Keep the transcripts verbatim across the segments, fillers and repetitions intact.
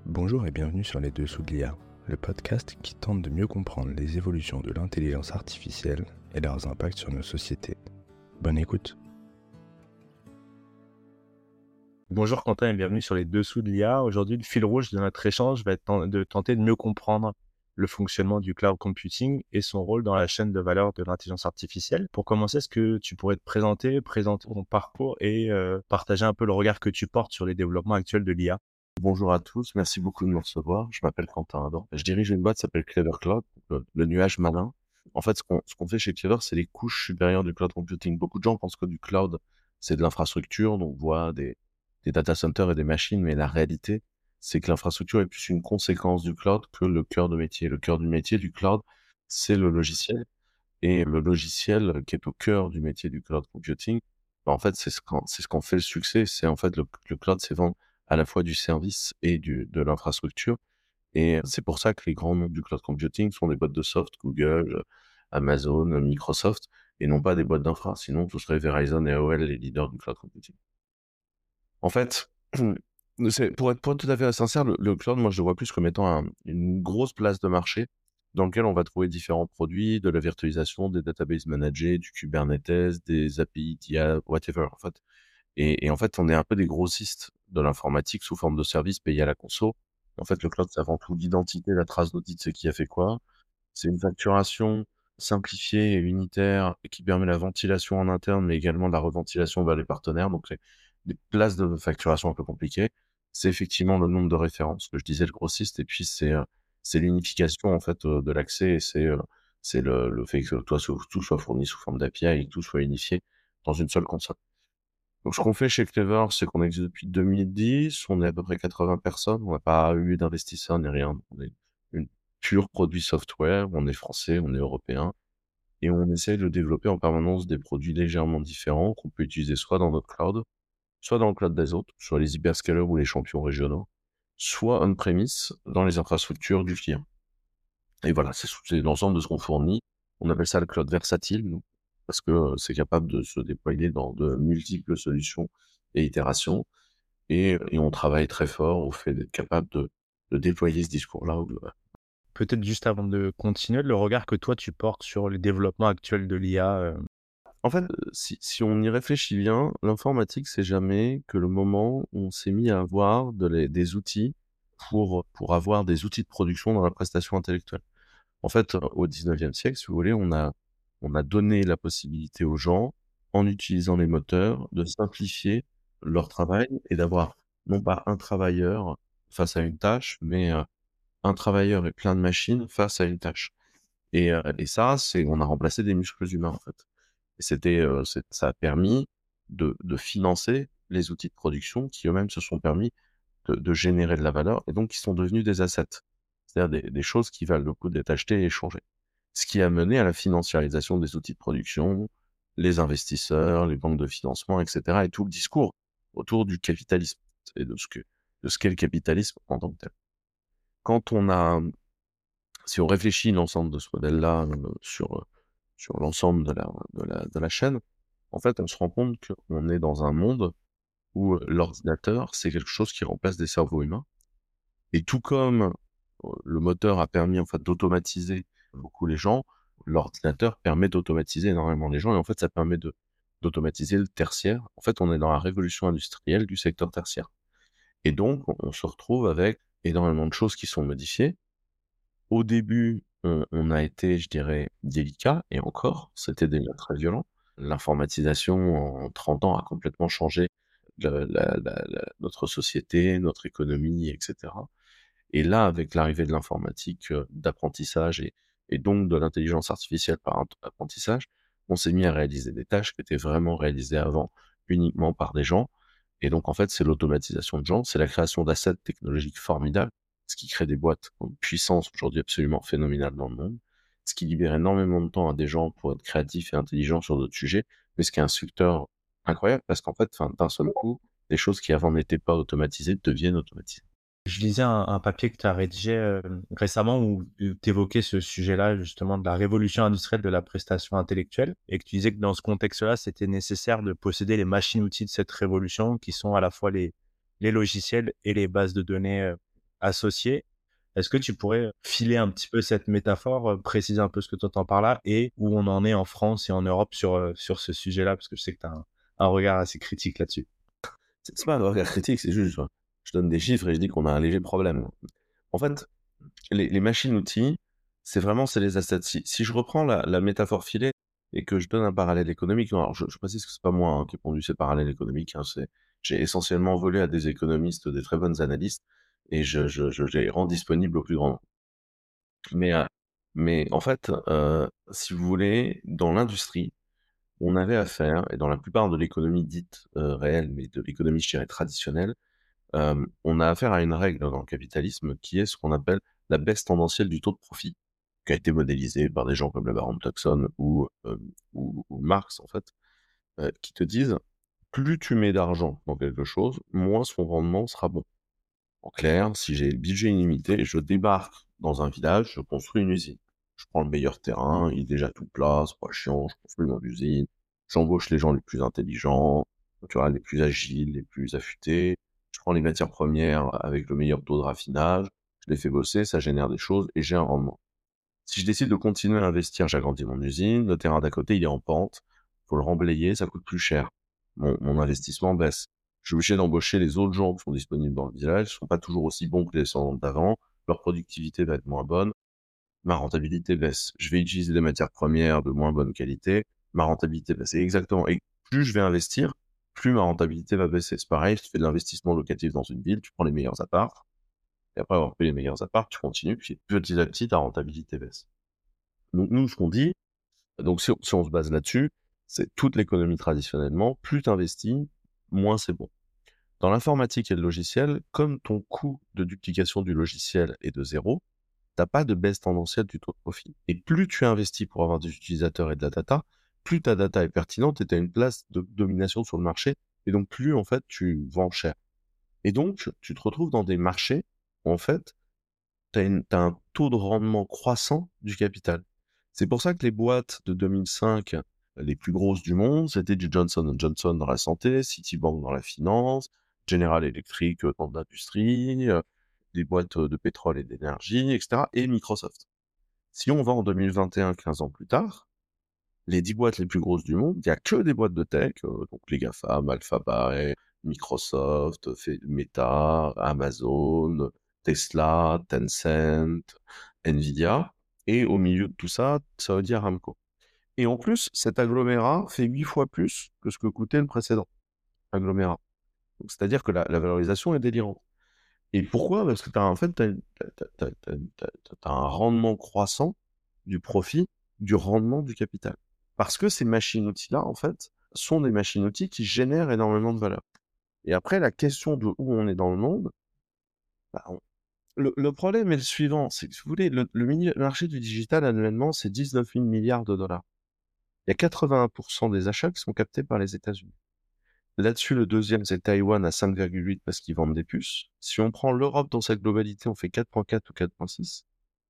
Bonjour et bienvenue sur Les Dessous de l'I A, le podcast qui tente de mieux comprendre les évolutions de l'intelligence artificielle et leurs impacts sur nos sociétés. Bonne écoute. Bonjour Quentin et bienvenue sur Les Dessous de l'I A. Aujourd'hui, le fil rouge de notre échange va être de tenter de mieux comprendre le fonctionnement du cloud computing et son rôle dans la chaîne de valeur de l'intelligence artificielle. Pour commencer, est-ce que tu pourrais te présenter, présenter ton parcours et euh, partager un peu le regard que tu portes sur les développements actuels de l'I A? Bonjour à tous, merci beaucoup de me recevoir. Je m'appelle Quentin Adam. Je dirige une boîte qui s'appelle Clever Cloud, le, le nuage malin. En fait, ce qu'on ce qu'on fait chez Clever, c'est les couches supérieures du cloud computing. Beaucoup de gens pensent que du cloud, c'est de l'infrastructure, donc on voit des, des data centers et des machines, mais la réalité, c'est que l'infrastructure est plus une conséquence du cloud que le cœur de métier. Le cœur du métier du cloud, c'est le logiciel. Et le logiciel qui est au cœur du métier du cloud computing, bah, en fait, c'est ce qu'on c'est ce qu'on fait le succès. C'est en fait le, le cloud, c'est vendre à la fois du service et du, de l'infrastructure. Et c'est pour ça que les grands noms du cloud computing sont des boîtes de soft, Google, Amazon, Microsoft, et non pas des boîtes d'infra. Sinon, ce serait Verizon et A O L les leaders du cloud computing. En fait, c'est, pour être, pour être tout à fait sincère, le, le cloud, moi, je le vois plus comme étant un- une grosse place de marché dans lequel on va trouver différents produits, de la virtualisation, des databases managés, du Kubernetes, des A P I d'I A, whatever, en fait. Et, et en fait, on est un peu des grossistes de l'informatique sous forme de services payés à la conso. En fait, le cloud, c'est avant tout l'identité, la trace d'audit, c'est qui a fait quoi. C'est une facturation simplifiée et unitaire et qui permet la ventilation en interne, mais également la reventilation vers les partenaires. Donc, c'est des places de facturation un peu compliquées. C'est effectivement le nombre de références que je disais, le grossiste. Et puis, c'est euh, c'est l'unification, en fait, euh, de l'accès. Et c'est euh, c'est le, le fait que toi, so- tout soit fourni sous forme d'A P I et que tout soit unifié dans une seule console. Donc, ce qu'on fait chez Clever, c'est qu'on existe depuis deux mille dix, on est à peu près quatre-vingts personnes, on n'a pas eu d'investisseurs ni rien. On est une pure produit software, on est français, on est européen, et on essaie de développer en permanence des produits légèrement différents qu'on peut utiliser soit dans notre cloud, soit dans le cloud des autres, soit les hyperscalers ou les champions régionaux, soit on-premise dans les infrastructures du client. Et voilà, c'est c'est l'ensemble de ce qu'on fournit. On appelle ça le cloud versatile, nous, parce que euh, c'est capable de se déployer dans de multiples solutions et itérations. Et, et on travaille très fort au fait d'être capable de, de déployer ce discours-là au global. Peut-être juste avant de continuer, le regard que toi tu portes sur les développements actuels de l'I A. euh, En fait, euh, si, si on y réfléchit bien, l'informatique, c'est jamais que le moment où on s'est mis à avoir de les- des outils pour, pour avoir des outils de production dans la prestation intellectuelle. En fait, euh, au dix-neuvième siècle, si vous voulez, on a, on a donné la possibilité aux gens, en utilisant les moteurs, de simplifier leur travail et d'avoir non pas un travailleur face à une tâche, mais euh, un travailleur et plein de machines face à une tâche. Et, euh, et ça, c'est, on a remplacé des muscles humains, en fait. Et c'était, euh, c'est- ça a permis de, de financer les outils de production qui eux-mêmes se sont permis de, de générer de la valeur et donc qui sont devenus des assets. C'est-à-dire des, des choses qui valent le coup d'être achetées et échangées. Ce qui a mené à la financiarisation des outils de production, les investisseurs, les banques de financement, et cetera. Et tout le discours autour du capitalisme et de ce que, de ce qu'est le capitalisme en tant que tel. Quand on a, si on réfléchit l'ensemble de ce modèle-là euh, sur, euh, sur l'ensemble de la, de la, de la chaîne, en fait, on se rend compte qu'on est dans un monde où euh, l'ordinateur, c'est quelque chose qui remplace des cerveaux humains. Et tout comme euh, le moteur a permis en fait d'automatiser beaucoup les gens, l'ordinateur permet d'automatiser énormément les gens et en fait ça permet de d'automatiser le tertiaire. En fait, on est dans la révolution industrielle du secteur tertiaire. Et donc, on, on se retrouve avec énormément de choses qui sont modifiées. Au début, on, on a été, je dirais, délicat, et encore, c'était déjà très violent. L'informatisation en trente ans a complètement changé la- la- la- la- notre société, notre économie, et cetera. Et là, avec l'arrivée de l'informatique, euh, d'apprentissage et, et donc de l'intelligence artificielle par int- apprentissage, on s'est mis à réaliser des tâches qui étaient vraiment réalisées avant uniquement par des gens. Et donc, en fait, c'est l'automatisation de gens, c'est la création d'assets technologiques formidables, ce qui crée des boîtes en puissance aujourd'hui absolument phénoménale dans le monde, ce qui libère énormément de temps à des gens pour être créatifs et intelligents sur d'autres sujets, mais ce qui est un secteur incroyable parce qu'en fait, enfin, d'un seul coup, des choses qui avant n'étaient pas automatisées deviennent automatisées. Je lisais un, un papier que tu as rédigé euh, récemment où tu évoquais ce sujet-là, justement, de la révolution industrielle de la prestation intellectuelle, et que tu disais que dans ce contexte-là, c'était nécessaire de posséder les machines-outils de cette révolution, qui sont à la fois les, les logiciels et les bases de données euh, associés. Est-ce que tu pourrais filer un petit peu cette métaphore, heu, préciser un peu ce que tu entends par là et où on en est en France et en Europe sur, heu, sur ce sujet-là? Parce que je sais que tu as un un regard assez critique là-dessus. C'est c'est pas un regard critique, c'est juste, enfin, je donne des chiffres et je dis qu'on a un léger problème. En fait, les les machines-outils, c'est vraiment c'est les assets. Si si je reprends la la métaphore filée et que je donne un parallèle économique, alors je je précise que c'est pas moi, hein, qui ai pondu ces parallèles économiques, hein, c'est j'ai essentiellement volé à des économistes, des très bonnes analystes et je je je les rends disponibles au plus grand nombre. Mais, heu, mais en fait, heu, si vous voulez, dans l'industrie, on avait affaire et dans la plupart de l'économie dite, heu, réelle, mais de l'économie, je dirais traditionnelle, hem, on a affaire à une règle dans le capitalisme qui est ce qu'on appelle la baisse tendancielle du taux de profit, qui a été modélisée par des gens comme le baron de Tuxon ou, hem, ou ou Marx en fait, heu, qui te disent: «Plus tu mets d'argent dans quelque chose, moins son rendement sera bon». En clair, si j'ai le budget illimité, je débarque dans un village, je construis une usine. Je prends le meilleur terrain, il est déjà tout plat, c'est pas chiant, je construis mon usine, j'embauche les gens les plus intelligents, tu vois, les plus agiles, les plus affûtés, je prends les matières premières avec le meilleur taux de raffinage, je les fais bosser, ça génère des choses et j'ai un rendement. Si je décide de continuer à investir, j'agrandis mon usine, le terrain d'à côté, il est en pente, faut le remblayer, ça coûte plus cher. Mon, mon investissement baisse. Je suis obligé d'embaucher les autres gens qui sont disponibles dans le village, ils sont pas toujours aussi bons que les descendants d'avant, leur productivité va être moins bonne, ma rentabilité baisse. Je vais utiliser des matières premières de moins bonne qualité, ma rentabilité baisse. Et exactement. Et plus je vais investir, plus ma rentabilité va baisser. C'est pareil, si tu fais de l'investissement locatif dans une ville, tu prends les meilleurs apparts, et après avoir pris les meilleurs apparts, tu continues, puis petit à petit, ta rentabilité baisse. Donc nous, ce qu'on dit, donc si on, si on se base là-dessus, c'est toute l'économie traditionnellement, plus tu investis, moins c'est bon. Dans l'informatique et le logiciel, comme ton coût de duplication du logiciel est de zéro, t'as pas de baisse tendancielle du taux de profit. Et plus tu investis pour avoir des utilisateurs et de la data, plus ta data est pertinente et tu as une place de domination sur le marché, et donc plus en fait tu vends cher. Et donc tu te retrouves dans des marchés où en fait tu as un taux de rendement croissant du capital. C'est pour ça que les boîtes de deux mille cinq, les plus grosses du monde, c'était du Johnson and Johnson dans la santé, Citibank dans la finance, General Electric euh, dans l'industrie, euh, des boîtes euh, de pétrole et d'énergie, et cetera, et Microsoft. Si on va en deux mille vingt et un, quinze ans plus tard, les dix boîtes les plus grosses du monde, il y a que des boîtes de tech, euh, donc les GAFAM, Alphabet, Microsoft, Fe- Meta, Amazon, Tesla, Tencent, Nvidia, et au milieu de tout ça, Saudi Aramco. Et en plus, cet agglomérat fait huit fois plus que ce que coûtait le précédent agglomérat. Donc, c'est-à-dire que la, la valorisation est délirante. Et pourquoi? Parce que t'as, en fait, t'as, t'as, t'as, t'as, t'as, t'as un rendement croissant du profit, du rendement du capital. Parce que ces machines-outils-là, en fait, sont des machines-outils qui génèrent énormément de valeur. Et après, la question de où on est dans le monde, bah, on- le, le problème est le suivant, c'est que, si vous voulez, le, le mini- marché du digital annuellement, c'est dix-neuf mille milliards de dollars. Il y a quatre-vingt-un pour cent des achats qui sont captés par les États-Unis. Là-dessus, le deuxième, c'est Taïwan à cinq virgule huit parce qu'ils vendent des puces. Si on prend l'Europe dans sa globalité, on fait quatre virgule quatre ou quatre virgule six.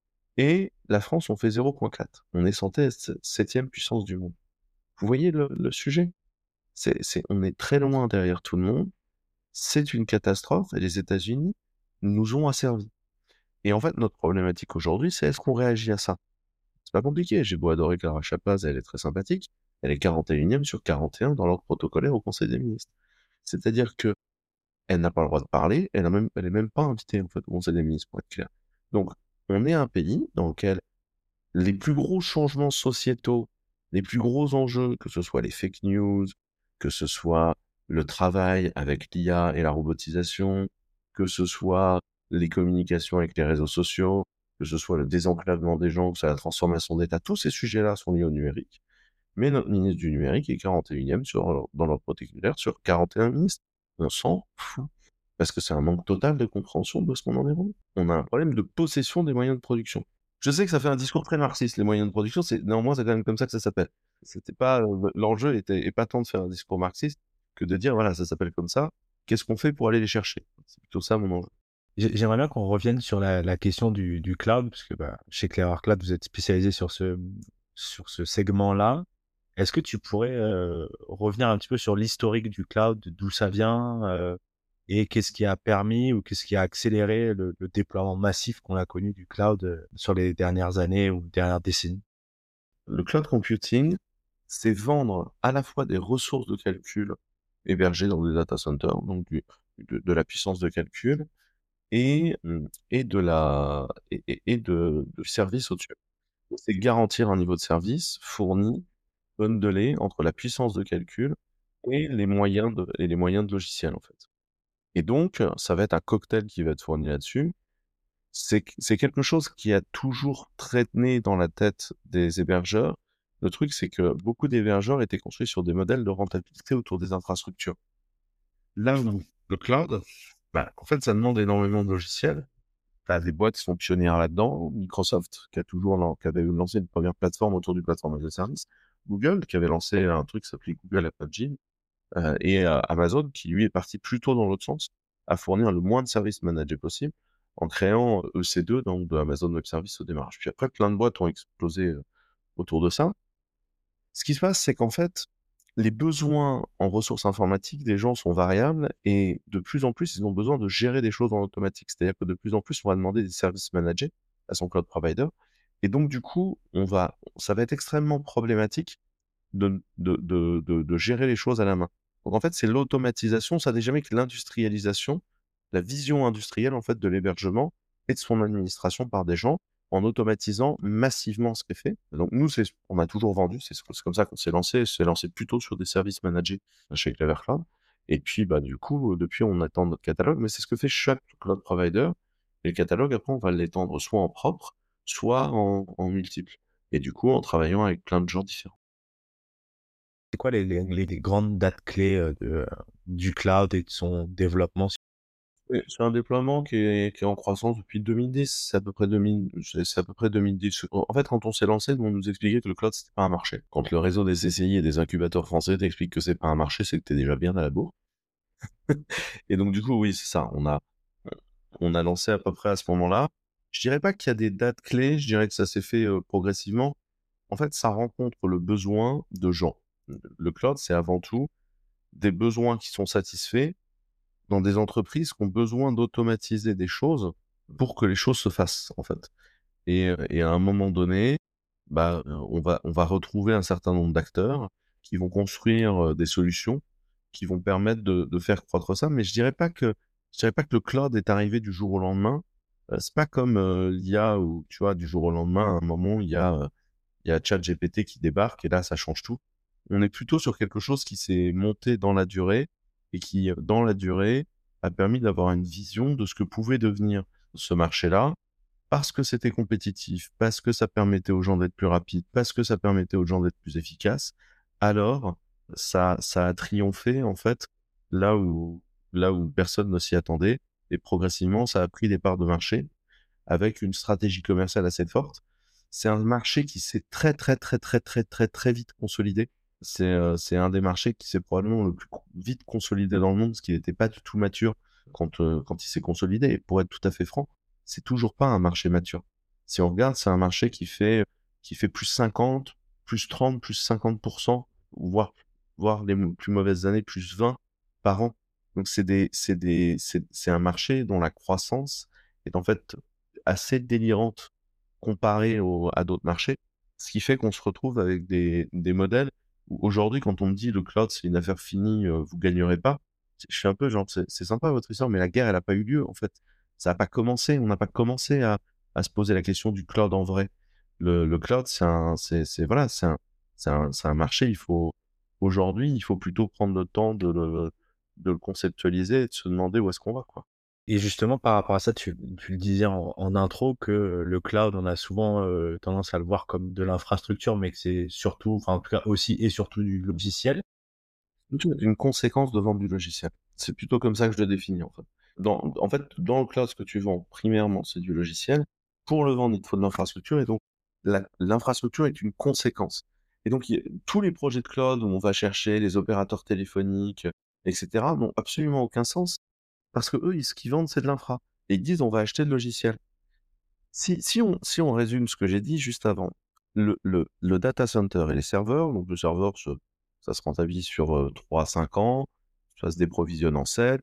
Et la France, on fait zéro virgule quatre. On est censé être septième puissance du monde. Vous voyez le, le sujet? C'est, c'est, on est très loin derrière tout le monde. C'est une catastrophe et les États-Unis nous ont asservis. Et en fait, notre problématique aujourd'hui, c'est est-ce qu'on réagit à ça? C'est pas compliqué. J'ai beau adorer Clara Chapaz, elle est très sympathique. Elle est quarante et unième sur quarante et un dans l'ordre protocolaire au Conseil des ministres. C'est-à-dire que elle n'a pas le droit de parler, elle a même, elle est même pas invitée, en fait, au Conseil des ministres, pour être clair. Donc, on est un pays dans lequel les plus gros changements sociétaux, les plus gros enjeux, que ce soit les fake news, que ce soit le travail avec l'I A et la robotisation, que ce soit les communications avec les réseaux sociaux, que ce soit le désenclavement des gens, que ce soit la transformation d'État, tous ces sujets-là sont liés au numérique. Mais notre ministre du numérique est quarante et unième sur, dans l'ordre protocolaire sur quarante et un ministres. On s'en fout. Parce que c'est un manque total de compréhension de ce qu'on en est rendu. On a un problème de possession des moyens de production. Je sais que ça fait un discours très marxiste, les moyens de production, c'est, néanmoins, c'est quand même comme ça que ça s'appelle. C'était pas, euh, l'enjeu était, est pas tant de faire un discours marxiste que de dire, voilà, ça s'appelle comme ça. Qu'est-ce qu'on fait pour aller les chercher? C'est plutôt ça mon enjeu. J'ai j'aimerais bien qu'on revienne sur la la question du du cloud, parce que, bah, chez Clever Cloud, vous êtes spécialisé sur ce, sur ce segment-là. Est-ce que tu pourrais, heu, revenir un petit peu sur l'historique du cloud, d'où ça vient, heu Et qu'est-ce qui a permis ou qu'est-ce qui a accéléré le le déploiement massif qu'on a connu du cloud, heu, sur les dernières années ou dernières décennies? Le cloud computing, c'est vendre à la fois des ressources de calcul hébergées dans des data centers, donc du de de la puissance de calcul et mmh et de la et et et de de services au-dessus. C'est garantir un niveau de service fourni, bundlé entre la puissance de calcul et les moyens de et les moyens de logiciel, en fait. Et donc, ça va être un cocktail qui va être fourni là-dessus. C'est q c'est quelque chose qui a toujours traîné dans la tête des hébergeurs. Le truc, c'est que beaucoup d'hébergeurs étaient construits sur des modèles de rentabilité autour des infrastructures. Là où le cloud, bah, en fait, ça demande énormément de logiciels. Tu as des boîtes qui sont pionnières là-dedans. Microsoft, qui a toujours lan qui avait lancé une première plateforme autour du plateforme as a service. Google, qui avait lancé un truc qui s'appelait Google App Engine, heu et heu, Amazon, qui lui est parti plutôt dans l'autre sens, à fournir le moins de services managés possible, en créant E C deux, donc de Amazon Web Services au démarrage. Puis après, plein de boîtes ont explosé, heu, autour de ça. Ce qui se passe, c'est qu'en fait, les besoins en ressources informatiques des gens sont variables et de plus en plus, ils ont besoin de gérer des choses en automatique. C'est-à-dire que de plus en plus, on va demander des services managés à son cloud provider et donc du coup, on va ça va être extrêmement problématique de de de de de gérer les choses à la main. Donc en fait, c'est l'automatisation, ça n'est jamais que l'industrialisation, la vision industrielle en fait de l'hébergement et de son administration par des gens, en automatisant massivement ce qui est fait. Donc nous, c'est on a toujours vendu, c'est c'est comme ça qu'on s'est lancé, c'est lancé plutôt sur des services managés chez Clever Cloud et puis, bah, du coup, depuis on attend notre catalogue, mais c'est ce que fait chaque cloud provider et le catalogue après on va l'étendre soit en propre, soit en en multiple et du coup en travaillant avec plein de gens différents. C'est quoi les les les les grandes dates clés, heu, de, heu, du cloud et de son développement? Oui, c'est un déploiement qui est qui est en croissance depuis deux mille dix. C'est à peu près deux mille c'est c'est à peu près deux mille dix. En en fait, quand on s'est lancé, nous, on nous expliquait que le cloud, c'était pas un marché. Quand le réseau des C C I et des incubateurs français t'explique que c'est pas un marché, c'est que tu es déjà bien à la bourre. Et donc du coup, oui, c'est ça. On a on a lancé à peu près à ce moment-là. Je dirais pas qu'il y a des dates clés, je dirais que ça s'est fait, heu, progressivement. En fait, ça rencontre le besoin de gens. Le cloud, c'est avant tout des besoins qui sont satisfaits dans des entreprises qui ont besoin d'automatiser des choses pour que les choses se fassent, en fait. Et heu et à un moment donné, bah, heu, on va on va retrouver un certain nombre d'acteurs qui vont construire, heu, des solutions qui vont permettre de de faire croître ça. Mais je dirais pas que je dirais pas que le cloud est arrivé du jour au lendemain. Heu, c'est pas comme, heu, l'I A où, tu vois, du jour au lendemain, à un moment, il y a, heu, il y a ChatGPT qui débarque et là, ça change tout. On est plutôt sur quelque chose qui s'est monté dans la durée et qui, heu, dans la durée, a permis d'avoir une vision de ce que pouvait devenir ce marché-là, parce que c'était compétitif, parce que ça permettait aux gens d'être plus rapides, parce que ça permettait aux gens d'être plus efficaces. Alors, ça ça a triomphé, en fait, là où là où personne ne s'y attendait et progressivement, ça a pris des parts de marché avec une stratégie commerciale assez forte. C'est un marché qui s'est très, très, très, très, très, très, très vite consolidé. C'est, heu, c'est un des marchés qui s'est probablement le plus co vite consolidé dans le monde, parce qu'il n'était pas du tout mature quand, heu, quand il s'est consolidé et pour être tout à fait franc, c'est toujours pas un marché mature. Si on regarde, c'est un marché qui fait qui fait plus cinquante, plus trente, plus cinquante, voire voire les m plus mauvaises années, plus vingt par an. Donc c'est des c'est des c'est c'est un marché dont la croissance est en fait assez délirante comparée au à d'autres marchés. Ce qui fait qu'on se retrouve avec des des modèles où aujourd'hui, quand on me dit: «Le cloud, c'est une affaire finie, heu, vous gagnerez pas», je suis un peu genre: «C'est c'est sympa votre histoire, mais la guerre, elle a pas eu lieu, en fait. Ça a pas commencé, on n'a pas commencé à à se poser la question du cloud en vrai». Le le cloud, c'est un c'est c'est voilà, c'est un c'est un c'est un marché, il faut aujourd'hui, il faut plutôt prendre le temps de le de le conceptualiser et de se demander où est-ce qu'on va, quoi. Et justement, par rapport à ça, tu tu le disais en en intro que le cloud, on a souvent, heu, tendance à le voir comme de l'infrastructure, mais que c'est surtout, enfin, en tout cas aussi et surtout du logiciel. Une conséquence de vendre du logiciel. C'est plutôt comme ça que je le définis, en fait. Dans en fait, dans le cloud, ce que tu vends, primairement, c'est du logiciel. Pour le vendre, il te faut de l'infrastructure et donc la l'infrastructure est une conséquence et donc il tous les projets de cloud où on va chercher les opérateurs téléphoniques, et cetera, n'ont absolument aucun sens parce qu'eux, ils ce qu'ils vendent, c'est de l'infra et ils disent: «On va acheter le logiciel». Si si on si on résume ce que j'ai dit juste avant, le le le data center et les serveurs, donc le serveur se ça se rentabilise sur, heu, trois à cinq ans, ça se déprovisionne en sept.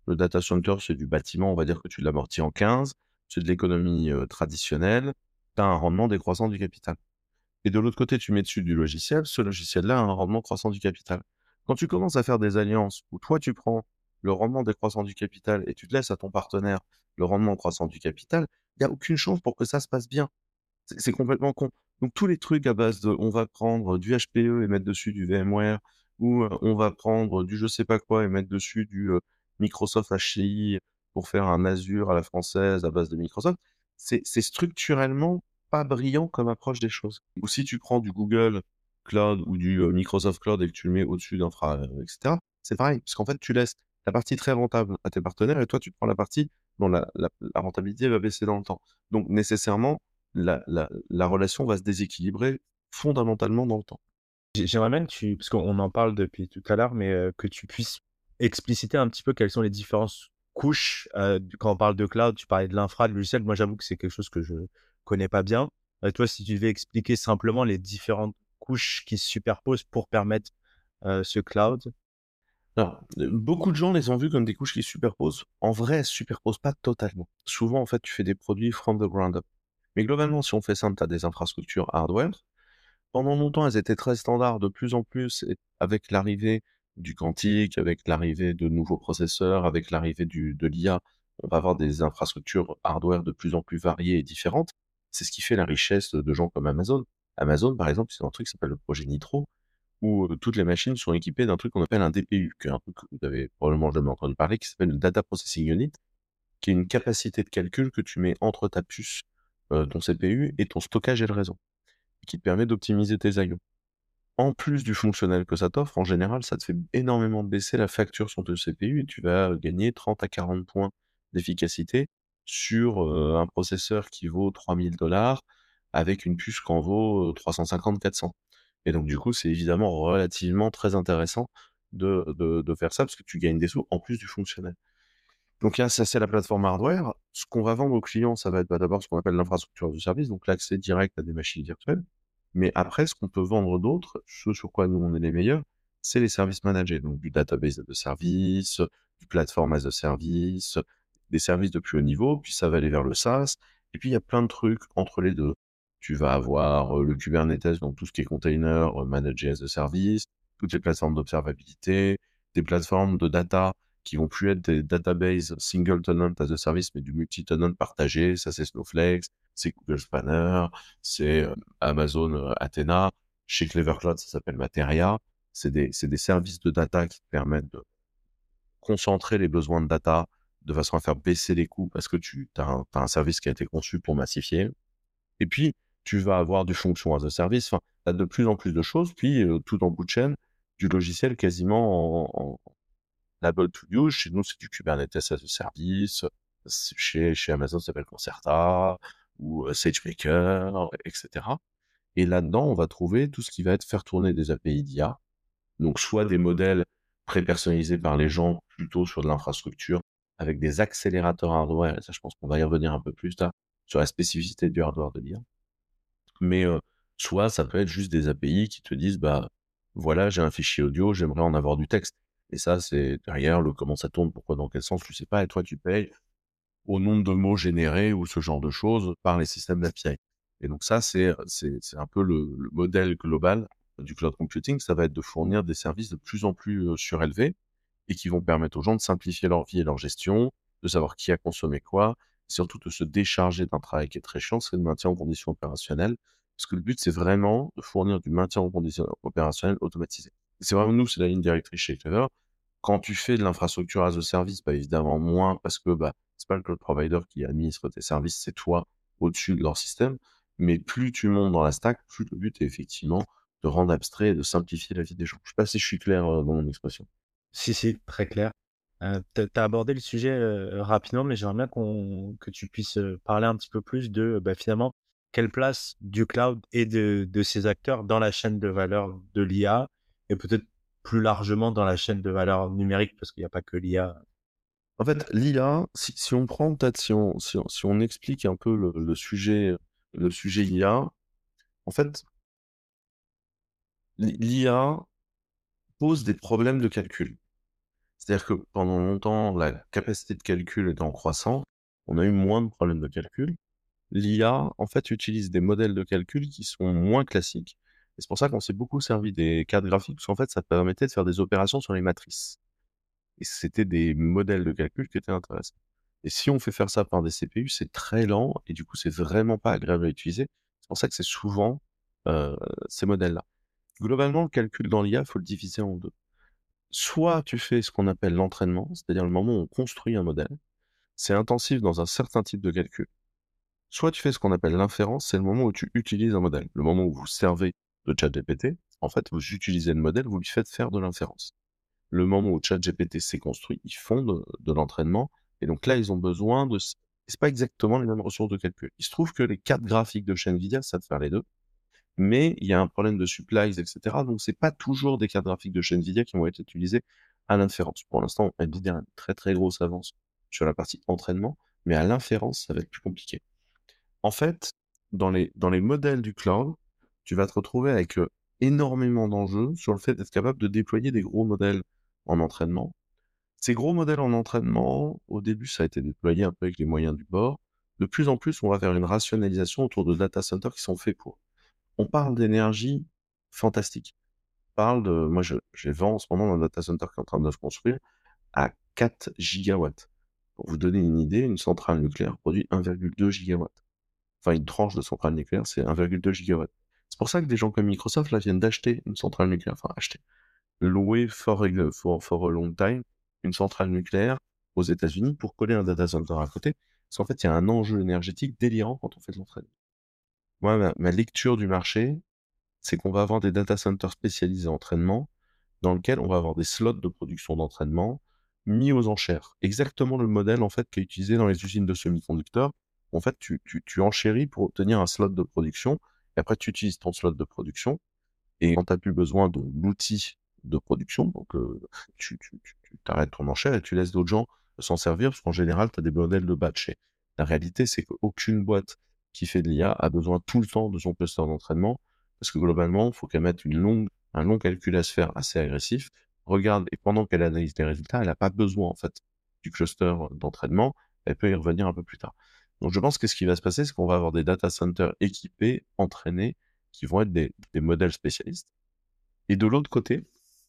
Le data center, c'est du bâtiment, on va dire que tu l'amortis en quinze. C'est de l'économie, heu, traditionnelle. Tu as un rendement décroissant du capital. Et de l'autre côté, tu mets dessus du logiciel. Ce logiciel-là a un rendement croissant du capital. Quand tu commences à faire des alliances où toi, tu prends le rendement décroissant du capital et tu te laisses à ton partenaire le rendement croissant du capital, il y a aucune chance pour que ça se passe bien. C'est c'est complètement con. Donc tous les trucs à base de on va prendre du H P E et mettre dessus du VMware ou, heu, on va prendre du je sais pas quoi et mettre dessus du, heu, Microsoft H C I pour faire un Azure à la française à base de Microsoft, c'est c'est structurellement pas brillant comme approche des choses. Ou si tu prends du Google Cloud ou du, heu, Microsoft Cloud et que tu le mets au-dessus d'infra, heu, et cetera, c'est pareil. Parce qu'en fait, tu laisses la partie très rentable à tes partenaires et toi, tu prends la partie dont la la la rentabilité va baisser dans le temps. Donc nécessairement, la la la relation va se déséquilibrer fondamentalement dans le temps. J'ai j'aimerais bien que tu parce qu'on en parle depuis tout à l'heure, mais heu, que tu puisses expliciter un petit peu quelles sont les différentes couches, heu, du quand on parle de cloud, tu parlais de l'infra, de logiciel. Moi, j'avoue que c'est quelque chose que je connais pas bien. Heu, toi, si tu devais expliquer simplement les différentes couches qui se superposent pour permettre, heu, ce cloud? Alors, heu, beaucoup de gens les ont vus comme des couches qui se superposent. En vrai, elles se superposent pas totalement. Souvent, en fait, tu fais des produits from the ground up. Mais globalement, si on fait simple, tu as des infrastructures hardware. Pendant longtemps, elles étaient très standards. De plus en plus, et avec l'arrivée du quantique, avec l'arrivée de nouveaux processeurs, avec l'arrivée du de l'I A, on va avoir des infrastructures hardware de plus en plus variées et différentes. C'est ce qui fait la richesse de gens comme Amazon. Amazon, par exemple, c'est un truc qui s'appelle le projet Nitro, où, heu, toutes les machines sont équipées d'un truc qu'on appelle un D P U, qui est un truc que vous avez probablement jamais entendu parler, qui s'appelle le Data Processing Unit, qui est une capacité de calcul que tu mets entre ta puce, heu, ton C P U et ton stockage et le réseau, et qui te permet d'optimiser tes I O. En plus du fonctionnel que ça t'offre, en général, ça te fait énormément baisser la facture sur ton C P U et tu vas gagner trente à quarante points d'efficacité sur, heu, un processeur qui vaut trois mille dollars avec une puce qui en vaut, trois cent cinquante quatre cents. Et donc du coup, c'est évidemment relativement très intéressant de de de faire ça parce que tu gagnes des sous en plus du fonctionnel. Donc là, ça, c'est la plateforme hardware. Ce qu'on va vendre aux clients, ça va être, bah, d'abord ce qu'on appelle l'infrastructure de service, donc l'accès direct à des machines virtuelles. Mais après, ce qu'on peut vendre d'autre, ce sur quoi nous on est les meilleurs, c'est les services managés, donc du database as a service, du platform as a service, des services de plus haut niveau, puis ça va aller vers le SaaS. Et puis il y a plein de trucs entre les deux. Tu vas avoir euh, le Kubernetes, donc tout ce qui est container, euh, managé as a service, toutes les plateformes d'observabilité, des plateformes de data qui vont plus être des databases single tenant as a service, mais du multi-tenant partagé. Ça, c'est Snowflake, c'est Google Spanner, c'est euh, Amazon euh, Athena. Chez Clever Cloud, ça s'appelle Materia. C'est des, c'est des services de data qui te permettent de concentrer les besoins de data de façon à faire baisser les coûts parce que tu as un, t'as un service qui a été conçu pour massifier. Et puis, tu vas avoir du function as a service. Enfin, tu as de plus en plus de choses. Puis, euh, tout en bout de chaîne, du logiciel quasiment en, en label to use. Chez nous, c'est du Kubernetes as a service. Chez, chez Amazon, ça s'appelle Concerta ou euh, SageMaker, et cetera. Et là-dedans, on va trouver tout ce qui va être faire tourner des A P I d'I A. Donc, soit des modèles pré-personnalisés par les gens, plutôt sur de l'infrastructure, avec des accélérateurs hardware. Et ça, je pense qu'on va y revenir un peu plus tard, sur la spécificité du hardware de l'I A. Mais, heu, soit ça peut être juste des A P I qui te disent: «Bah, voilà, j'ai un fichier audio, j'aimerais en avoir du texte». Et ça, c'est derrière le comment ça tourne, pourquoi, dans quel sens, tu sais pas, et toi, tu payes au nombre de mots générés ou ce genre de choses par les systèmes d'A P I. Et donc ça, c'est, c'est c'est un peu le le modèle global du cloud computing. Ça va être de fournir des services de plus en plus, heu, surélevés et qui vont permettre aux gens de simplifier leur vie et leur gestion, de savoir qui a consommé quoi, surtout de se décharger d'un travail qui est très chiant, c'est le maintien en condition opérationnelle. Parce que le but, c'est vraiment de fournir du maintien en condition opérationnelle automatisé. Et c'est vraiment nous, c'est la ligne directrice chez Clever. Quand tu fais de l'infrastructure as a service, bah, évidemment moins parce que, bah, c'est pas le cloud provider qui administre tes services, c'est toi au-dessus de leur système. Mais plus tu montes dans la stack, plus le but est effectivement de rendre abstrait et de simplifier la vie des gens. Je sais pas si je suis clair, heu, dans mon expression. Si, si, très clair. Heu, tu as abordé le sujet, heu, rapidement, mais j'aimerais bien qu'on que tu puisses, heu, parler un petit peu plus de, bah, finalement, quelle place du cloud et de de ces acteurs dans la chaîne de valeur de l'I A et peut-être plus largement dans la chaîne de valeur numérique parce qu'il y a pas que l'I A. En fait, l'I A, si si on prend peut-être si on si on si on explique un peu le le sujet le sujet I A, en fait, l'i l'I A pose des problèmes de calcul. C'est-à-dire que pendant longtemps, la capacité de calcul étant croissante, on a eu moins de problèmes de calcul. L'I A, en fait, utilise des modèles de calcul qui sont moins classiques. Et c'est pour ça qu'on s'est beaucoup servi des cartes graphiques, parce qu'en fait, ça permettait de faire des opérations sur les matrices. Et c'était des modèles de calcul qui étaient intéressants. Et si on fait faire ça par des C P U, c'est très lent et du coup, c'est vraiment pas agréable à utiliser. C'est pour ça que c'est souvent euh, ces modèles-là. Globalement, le calcul dans l'I A, il faut le diviser en deux. Soit tu fais ce qu'on appelle l'entraînement, c'est-à-dire le moment où on construit un modèle. C'est intensif dans un certain type de calcul. Soit tu fais ce qu'on appelle l'inférence, c'est le moment où tu utilises un modèle. Le moment où vous servez de ChatGPT, en fait, vous utilisez le modèle, vous lui faites faire de l'inférence. Le moment où ChatGPT s'est construit, ils font de, de l'entraînement, et donc là, ils ont besoin de... C'est pas exactement les mêmes ressources de calcul. Il se trouve que les cartes graphiques de chez Nvidia savent faire les deux, mais il y a un problème de supplies, et cetera. Donc, c'est pas toujours des cartes graphiques de chez Nvidia qui vont être utilisées à l'inférence. Pour l'instant, Nvidia a une très très grosse avance sur la partie entraînement, mais à l'inférence, ça va être plus compliqué. En fait, dans les, dans les modèles du cloud, tu vas te retrouver avec euh, énormément d'enjeux sur le fait d'être capable de déployer des gros modèles en entraînement. Ces gros modèles en entraînement, au début, ça a été déployé un peu avec les moyens du bord. De plus en plus, on va faire une rationalisation autour de data centers qui sont faits pour. On parle d'énergie fantastique. On parle de, moi, je, j'ai vent en ce moment d'un data center qui est en train de se construire à quatre gigawatts. Pour vous donner une idée, une centrale nucléaire produit un virgule deux gigawatts. Enfin, une tranche de centrale nucléaire, c'est un virgule deux gigawatts. C'est pour ça que des gens comme Microsoft, là, viennent d'acheter une centrale nucléaire, enfin, acheter, louer for, a- for, for a long time, une centrale nucléaire aux États-Unis pour coller un data center à côté. Parce qu'en fait, il y a un enjeu énergétique délirant quand on fait de l'entraînement. Moi, ma, ma lecture du marché, c'est qu'on va avoir des data centers spécialisés en entraînement, dans lequel on va avoir des slots de production d'entraînement mis aux enchères. Exactement le modèle, en fait, qui est utilisé dans les usines de semi-conducteurs. En fait, tu, tu, tu enchéris pour obtenir un slot de production, et après, tu utilises ton slot de production, et quand tu n'as plus besoin de l'outil de production, donc euh, tu, tu, tu, tu t'arrêtes ton enchère et tu laisses d'autres gens s'en servir, parce qu'en général, tu as des modèles de batch. Et la réalité, c'est qu'aucune boîte qui fait de l'I A a besoin tout le temps de son cluster d'entraînement, parce que globalement, il faut qu'elle mette une longue, un long calcul à se faire assez agressif, regarde, et pendant qu'elle analyse les résultats, elle n'a pas besoin, en fait, du cluster d'entraînement, elle peut y revenir un peu plus tard. Donc je pense que ce qui va se passer, c'est qu'on va avoir des data centers équipés, entraînés, qui vont être des, des modèles spécialistes. Et de l'autre côté,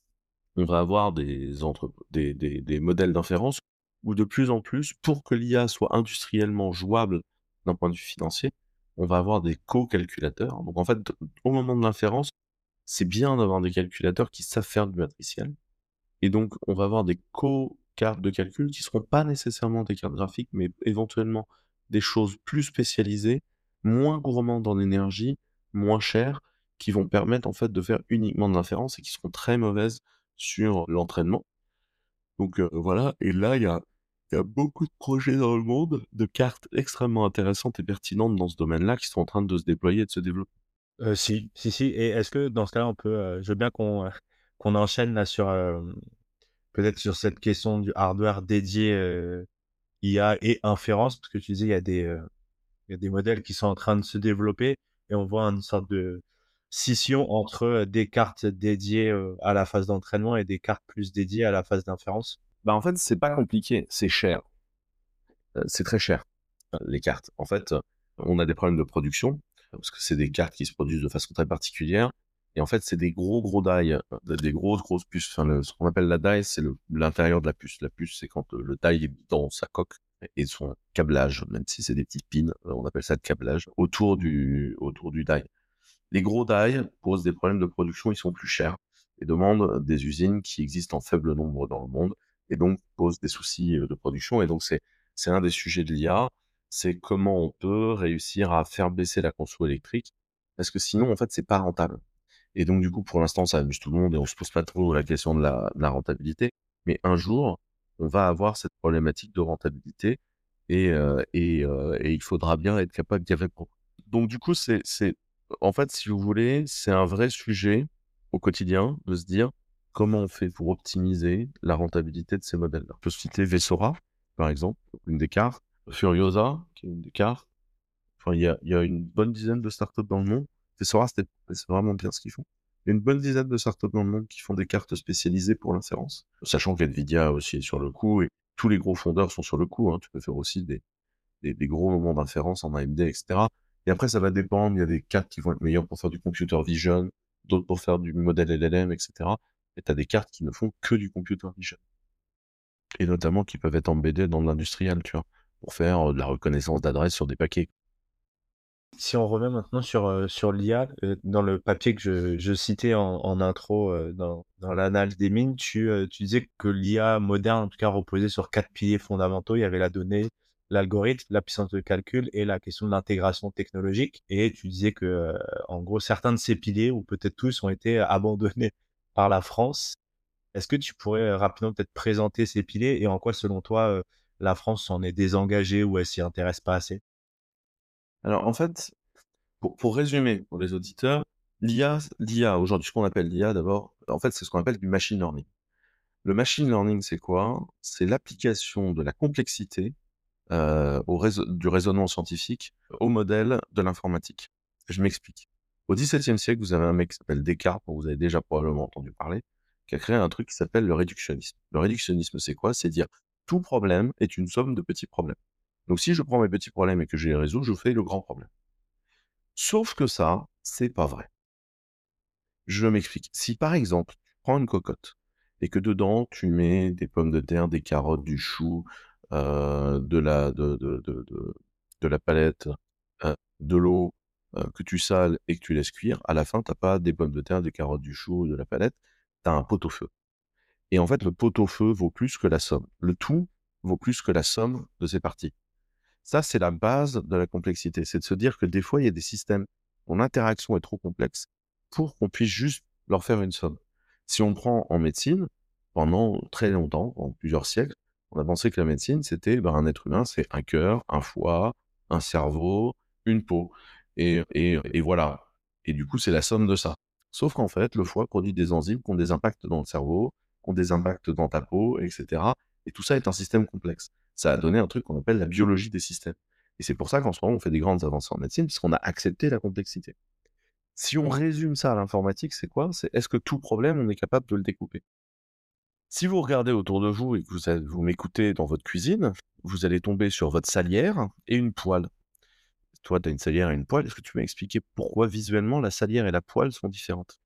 on va avoir des, entre, des, des, des modèles d'inférence où de plus en plus, pour que l'I A soit industriellement jouable d'un point de vue financier, on va avoir des co-calculateurs. Donc en fait, au moment de l'inférence, c'est bien d'avoir des calculateurs qui savent faire du matriciel. Et donc, on va avoir des co-cartes de calcul qui seront pas nécessairement des cartes graphiques, mais éventuellement des choses plus spécialisées, moins gourmandes en énergie, moins chères, qui vont permettre en fait de faire uniquement de l'inférence et qui seront très mauvaises sur l'entraînement. Donc euh, voilà, et là, il y a, il y a beaucoup de projets dans le monde, de cartes extrêmement intéressantes et pertinentes dans ce domaine-là qui sont en train de se déployer et de se développer. Euh, si, si, si. Et est-ce que dans ce cas-là, on peut, euh, je veux bien qu'on euh, qu'on enchaîne là sur euh, peut-être sur cette question du hardware dédié euh, I A et inférence, parce que tu disais il y a des euh, il y a des modèles qui sont en train de se développer et on voit une sorte de scission entre euh, des cartes dédiées euh, à la phase d'entraînement et des cartes plus dédiées à la phase d'inférence. Bah en fait, c'est pas compliqué, c'est cher. Euh, c'est très cher, euh, les cartes. En fait, euh, on a des problèmes de production, parce que c'est des cartes qui se produisent de façon très particulière. Et en fait, c'est des gros, gros die, euh, des grosses, grosses puces. Enfin, le- ce qu'on appelle la die, c'est le- l'intérieur de la puce. La puce, c'est quand euh, le die est mis dans sa coque et son câblage, même si c'est des petites pins, euh, on appelle ça le câblage, autour du, autour du die. Les gros die posent des problèmes de production, ils sont plus chers et demandent des usines qui existent en faible nombre dans le monde et donc posent des soucis euh, de production. Et donc, c'est, c'est un des sujets de l'I A, c'est comment on peut réussir à faire baisser la conso électrique parce que sinon, en fait, c'est pas rentable. Et donc, du coup, pour l'instant, ça amuse tout le monde et on se pose pas trop la question de la, de la rentabilité. Mais un jour, on va avoir cette problématique de rentabilité et, euh, et, euh, et il faudra bien être capable d'y répondre. Donc, du coup, c'est, c'est, en fait, si vous voulez, c'est un vrai sujet au quotidien de se dire comment on fait pour optimiser la rentabilité de ces modèles-là. Je peux citer Vessora, par exemple, une des cartes, Furiosa, qui est une des cartes. Enfin, il y a, il y a une bonne dizaine de startups dans le monde. Vessora, c'était, c'est vraiment bien ce qu'ils font. Il y a une bonne dizaine de startups dans le monde qui font des cartes spécialisées pour l'inférence, sachant qu'NVIDIA aussi est sur le coup et tous les gros fondeurs sont sur le coup, hein. Tu peux faire aussi des des des gros moments d'inférence en A M D et cetera et après ça va dépendre, il y a des cartes qui vont être meilleures pour faire du computer vision, d'autres pour faire du modèle L L M et cetera et tu as des cartes qui ne font que du computer vision et notamment qui peuvent être embeddées dans de l'industriel, tu vois? Pour faire, heu, de la reconnaissance d'adresse sur des paquets. Si on revient maintenant sur, heu, sur l'I A, heu, dans le papier que je je citais en en intro, heu, dans dans l'analyse des mines, tu, heu, tu disais que l'I A moderne, en tout cas, reposait sur quatre piliers fondamentaux. Il y avait la donnée, l'algorithme, la puissance de calcul et la question de l'intégration technologique et tu disais que, heu, en gros, certains de ces piliers ou peut-être tous ont été abandonnés par la France. Est-ce que tu pourrais, heu, rapidement peut-être présenter ces piliers et en quoi, selon toi, heu, la France s'en est désengagée ou elle s'y intéresse pas assez? Alors en fait, pour pour résumer pour les auditeurs, l'I A l'I A aujourd'hui, ce qu'on appelle l'I A d'abord, en fait, c'est ce qu'on appelle du machine learning. Le machine learning, c'est quoi? C'est l'application de la complexité, heu, au raisonn du raisonnement scientifique au modèle de l'informatique. Je m'explique. Au dix-septième siècle, vous avez un mec qui s'appelle Descartes, dont vous avez déjà probablement entendu parler, qui a créé un truc qui s'appelle le réductionnisme. Le réductionnisme, c'est quoi? C'est dire: «Tout problème est une somme de petits problèmes». Donc si je prends mes petits problèmes et que je les résous, je fais le grand problème. Sauf que ça, c'est pas vrai. Je m'explique. Si par exemple, tu prends une cocotte et que dedans tu mets des pommes de terre, des carottes, du chou, heu, de la de de de de de la palette, heu, de l'eau, heu, que tu sales et que tu laisses cuire, à la fin, tu as pas des pommes de terre, des carottes, du chou, de la palette, tu as un pot-au-feu. Et en fait, le pot-au-feu vaut plus que la somme. Le tout vaut plus que la somme de ses parties. Ça, c'est la base de la complexité. C'est de se dire que des fois, il y a des systèmes dont l'interaction est trop complexe pour qu'on puisse juste leur faire une somme. Si on prend en médecine, pendant très longtemps, pendant plusieurs siècles, on a pensé que la médecine, c'était ben, un être humain, c'est un cœur, un foie, un cerveau, une peau. Et, et, et voilà. Et du coup, c'est la somme de ça. Sauf qu'en fait, le foie produit des enzymes qui ont des impacts dans le cerveau, qui ont des impacts dans ta peau, et cetera. Et tout ça est un système complexe. Ça a donné un truc qu'on appelle la biologie des systèmes. Et c'est pour ça qu'en ce moment, on fait des grandes avancées en médecine, parce qu'on a accepté la complexité. Si on résume ça à l'informatique, c'est quoi? C'est est-ce que tout problème, on est capable de le découper? Si vous regardez autour de vous et que vous, avez- vous m'écoutez dans votre cuisine, vous allez tomber sur votre salière et une poêle. Toi, tu as une salière et une poêle. Est-ce que tu peux m'expliquer pourquoi visuellement la salière et la poêle sont différentes?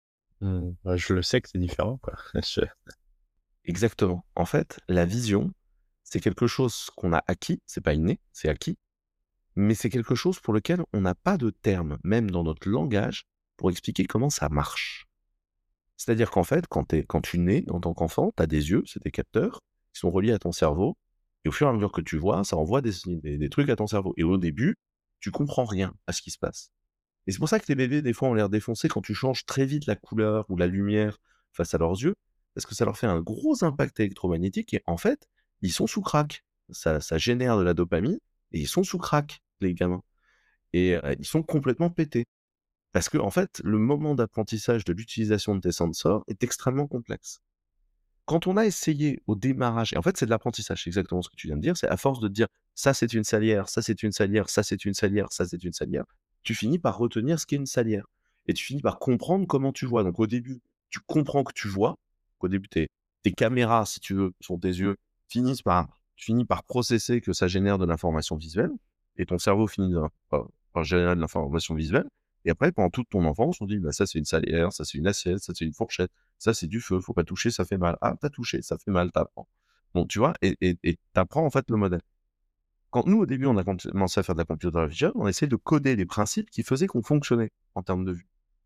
Mmh, bah, je le sais que c'est différent, quoi. Je Exactement. En fait, la vision, c'est quelque chose qu'on a acquis, c'est pas inné, c'est acquis. Mais c'est quelque chose pour lequel on n'a pas de terme, même dans notre langage, pour expliquer comment ça marche. C'est-à-dire qu'en fait, quand, t'es- quand tu nais en tant qu'enfant, tu as des yeux, c'est des capteurs, qui sont reliés à ton cerveau, et au fur et à mesure que tu vois, ça envoie des, des, des trucs à ton cerveau. Et au début, tu comprends rien à ce qui se passe. Et c'est pour ça que les bébés, des fois, ont l'air défoncés quand tu changes très vite la couleur ou la lumière face à leurs yeux, parce que ça leur fait un gros impact électromagnétique, et en fait, ils sont sous crack. Ça, ça génère de la dopamine, et ils sont sous crack, les gamins. Et heu, ils sont complètement pétés. Parce que en fait, le moment d'apprentissage de l'utilisation de tes sensors est extrêmement complexe. Quand on a essayé au démarrage et en fait, c'est de l'apprentissage, c'est exactement ce que tu viens de dire, c'est à force de te dire: «Ça, c'est une salière, ça, c'est une salière, ça, c'est une salière, ça, c'est une salière», tu finis par retenir ce qu'est une salière et tu finis par comprendre comment tu vois. Donc au début, tu comprends que tu vois. Au début, tes tes caméras, si tu veux, sont tes yeux, finissent par tu finis par processer que ça génère de l'information visuelle et ton cerveau finit par par par générer de l'information visuelle et après, pendant toute ton enfance, on dit: «Bah, ça, c'est une salière, ça, c'est une assiette, ça, c'est une fourchette». Ça, c'est du feu, faut pas toucher, ça fait mal. Ah, tu touché, ça fait mal, tu Bon, tu vois? Et et et tu en fait le modèle. Quand nous, au début, on a commencé à faire de la computer vision, on essayait de coder les principes qui faisaient qu'on fonctionnait en termes de vue.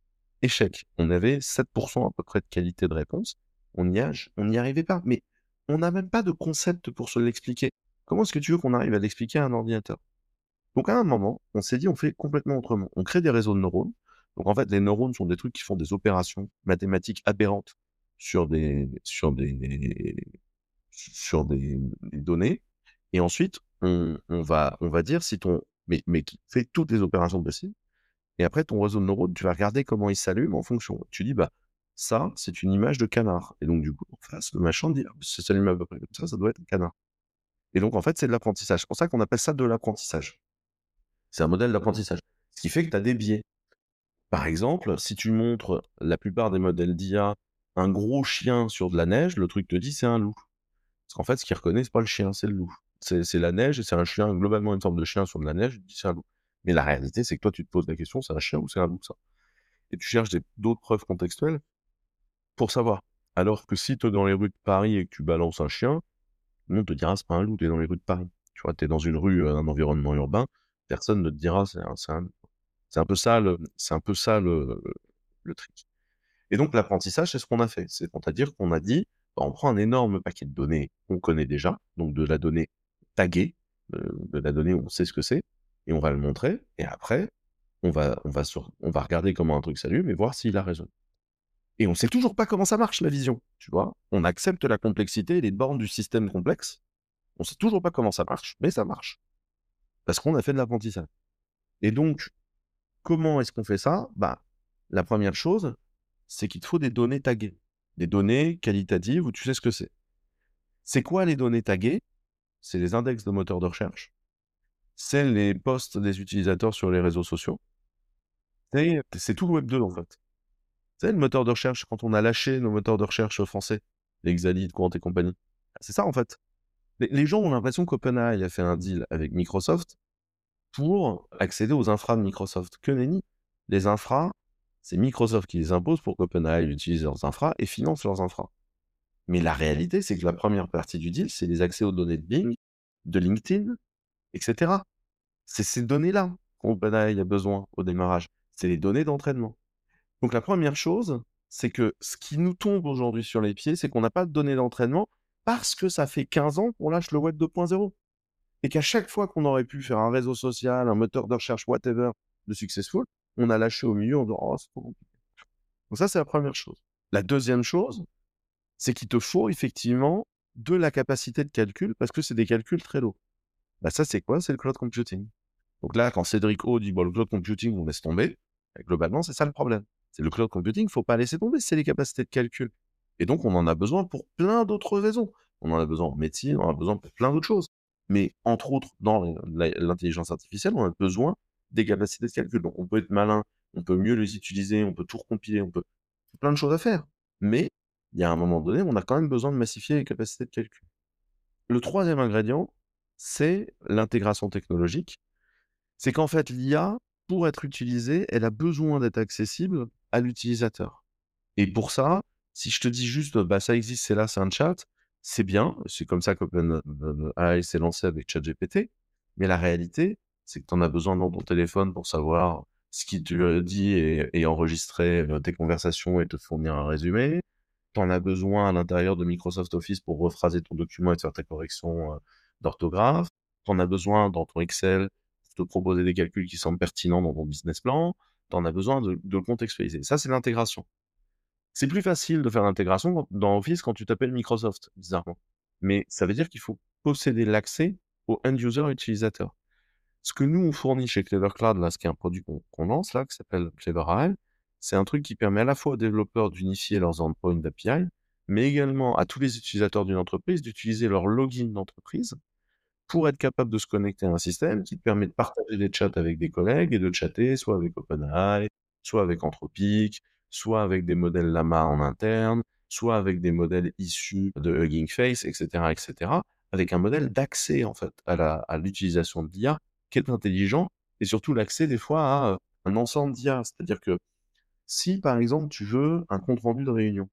Échec. On avait sept à peu près de qualité de réponse. On n'y age on n'y arrivait pas. Mais on n'a même pas de concept pour se l'expliquer. Comment est-ce que tu veux qu'on arrive à l'expliquer à un ordinateur? Donc à un moment, on s'est dit: «On fait complètement autrement». On crée des réseaux de neurones. Donc en fait, les neurones sont des trucs qui font des opérations mathématiques aberrantes sur des sur des sur des des données et ensuite on on va on va dire si ton mais mais qui fait toutes les opérations possibles et après ton réseau de neurones, tu vas regarder comment il s'allume en fonction. Tu dis: «Bah, ça, c'est une image de canard» et donc du coup, en face, le machin dit: «Ah, ça s'allume à peu près comme ça, ça doit être un canard» et donc en fait, c'est de l'apprentissage. C'est pour ça qu'on appelle ça de l'apprentissage. C'est un modèle d'apprentissage. Ce qui fait que tu as des biais. Par exemple, si tu montres la plupart des modèles d'I A un gros chien sur de la neige, le truc te dit c'est un loup. Parce qu'en fait, ce qu'il reconnaît, c'est pas le chien, c'est le loup. C'est c'est la neige et c'est un chien, globalement une forme de chien sur de la neige, il dit c'est un loup. Mais la réalité, c'est que toi, tu te poses la question, c'est un chien ou c'est un loup, ça? Et tu cherches des d'autres preuves contextuelles pour savoir. Alors que si tu es dans les rues de Paris et que tu balances un chien, tout le monde te dira c'est pas un loup, tu es dans les rues de Paris. Tu vois, tu es dans une rue, heu, un environnement urbain, personne ne te dira c'est un c'est un loup. C'est un peu ça le c'est un peu ça le le trick. Et donc l'apprentissage, c'est ce qu'on a fait. C'est-à-dire qu'on a dit, bah, on prend un énorme paquet de données qu'on connaît déjà, donc de la donnée taguée, heu, de la donnée où on sait ce que c'est et on va le montrer et après on va on va sur on va regarder comment un truc s'allume et voir s'il a raison. Et on sait toujours pas comment ça marche la vision, tu vois? On accepte la complexité et les bornes du système complexe. On sait toujours pas comment ça marche, mais ça marche. Parce qu'on a fait de l'apprentissage. Et donc, comment est-ce qu'on fait ça? Bah, la première chose, c'est qu'il te faut des données taguées. Des données qualitatives où tu sais ce que c'est. C'est quoi les données taguées? C'est les index de moteurs de recherche. C'est les posts des utilisateurs sur les réseaux sociaux. C'est c'est tout le web deux en fait. Tu sais, le moteur de recherche, quand on a lâché nos moteurs de recherche français, les Xali, Quant et compagnie. C'est ça en fait. Les, les gens ont l'impression qu'OpenAI a fait un deal avec Microsoft pour accéder aux infras de Microsoft. Que nenni. Les infras, c'est Microsoft qui les impose pour qu'OpenAI utilise leurs infras et finance leurs infras. Mais la réalité, c'est que la première partie du deal, c'est les accès aux données de Bing, de LinkedIn, et cetera. C'est ces données-là qu'OpenAI a besoin au démarrage. C'est les données d'entraînement. Donc la première chose, c'est que ce qui nous tombe aujourd'hui sur les pieds, c'est qu'on n'a pas de données d'entraînement parce que ça fait quinze ans qu'on lâche le web deux point zéro. Et qu'à chaque fois qu'on aurait pu faire un réseau social, un moteur de recherche, whatever, de successful, on a lâché au milieu en disant oh, c'est trop compliqué. Donc ça, c'est la première chose. La deuxième chose, c'est qu'il te faut effectivement de la capacité de calcul parce que c'est des calculs très lourds. Bah, ça, c'est quoi? C'est le cloud computing. Donc là, quand Cédric O dit bon, le cloud computing, on laisse tomber, bah, globalement, c'est ça le problème. C'est le cloud computing, il ne faut pas laisser tomber, c'est les capacités de calcul. Et donc, on en a besoin pour plein d'autres raisons. On en a besoin en médecine, on en a besoin pour plein d'autres choses. Mais entre autres, dans l'intelligence artificielle, on a besoin des capacités de calcul. Donc, on peut être malin, on peut mieux les utiliser, on peut tout recompiler, on peut plein de choses à faire. Mais il y a un moment donné, on a quand même besoin de massifier les capacités de calcul. Le troisième ingrédient, c'est l'intégration technologique. C'est qu'en fait, l'I A, pour être utilisée, elle a besoin d'être accessible à l'utilisateur. Et pour ça, si je te dis juste, bah, ça existe, c'est là, c'est un chat, c'est bien. C'est comme ça qu'OpenAI s'est lancé avec ChatGPT. Mais la réalité, c'est que tu en as besoin dans ton téléphone pour savoir ce qu'il te dit et, et enregistrer tes conversations et te fournir un résumé. Tu en as besoin à l'intérieur de Microsoft Office pour rephraser ton document et te faire ta correction euh, d'orthographe. Tu en as besoin dans ton Excel pour te proposer des calculs qui semblent pertinents dans ton business plan. Tu en as besoin de, de le contextualiser. Ça, c'est l'intégration. C'est plus facile de faire l'intégration dans Office quand tu t'appelles Microsoft, bizarrement. Mais ça veut dire qu'il faut posséder l'accès au end-user utilisateur. Ce que nous, on fournit chez Clever Cloud, là, ce qui est un produit qu'on qu'on lance, là, qui s'appelle Clever A L, c'est un truc qui permet à la fois aux développeurs d'unifier leurs endpoints d'A P I, mais également à tous les utilisateurs d'une entreprise d'utiliser leur login d'entreprise pour être capable de se connecter à un système qui te permet de partager des chats avec des collègues et de chatter soit avec OpenAI, soit avec Anthropic, soit avec des modèles Llama en interne, soit avec des modèles issus de Hugging Face, et cetera, et cetera, avec un modèle d'accès, en fait, à la, à l'utilisation de l'I A qui est intelligent et surtout l'accès, des fois, à euh, un ensemble d'I A. C'est-à-dire que si, par exemple, tu veux un compte-rendu de réunion,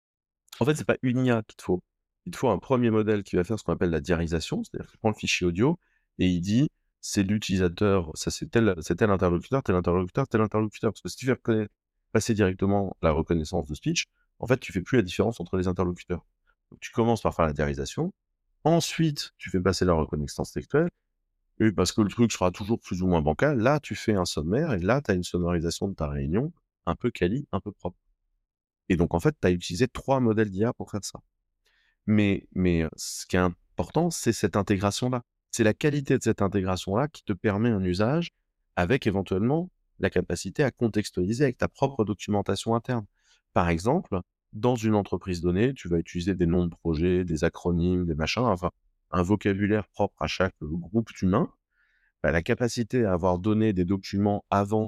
en fait, c'est pas une I A qu'il te faut. Il te faut un premier modèle qui va faire ce qu'on appelle la diarisation, c'est-à-dire qu'il prend le fichier audio et il dit c'est l'utilisateur, ça c'est tel, c'est tel interlocuteur, tel interlocuteur, tel interlocuteur. Parce que si tu fais reconnaître- passer directement la reconnaissance de speech, en fait, tu fais plus la différence entre les interlocuteurs. Donc, tu commences par faire la diarisation, ensuite tu fais passer la reconnaissance textuelle, et parce que le truc sera toujours plus ou moins bancal, là tu fais un sommaire et là tu as une sonorisation de ta réunion un peu quali, un peu propre. Et donc en fait, tu as utilisé trois modèles d'I A pour faire ça. Mais, mais euh, ce qui est important, c'est cette intégration-là. C'est la qualité de cette intégration-là qui te permet un usage avec éventuellement la capacité à contextualiser avec ta propre documentation interne. Par exemple, dans une entreprise donnée, tu vas utiliser des noms de projets, des acronymes, des machins, enfin, un vocabulaire propre à chaque groupe humain. Bah, la capacité à avoir donné des documents avant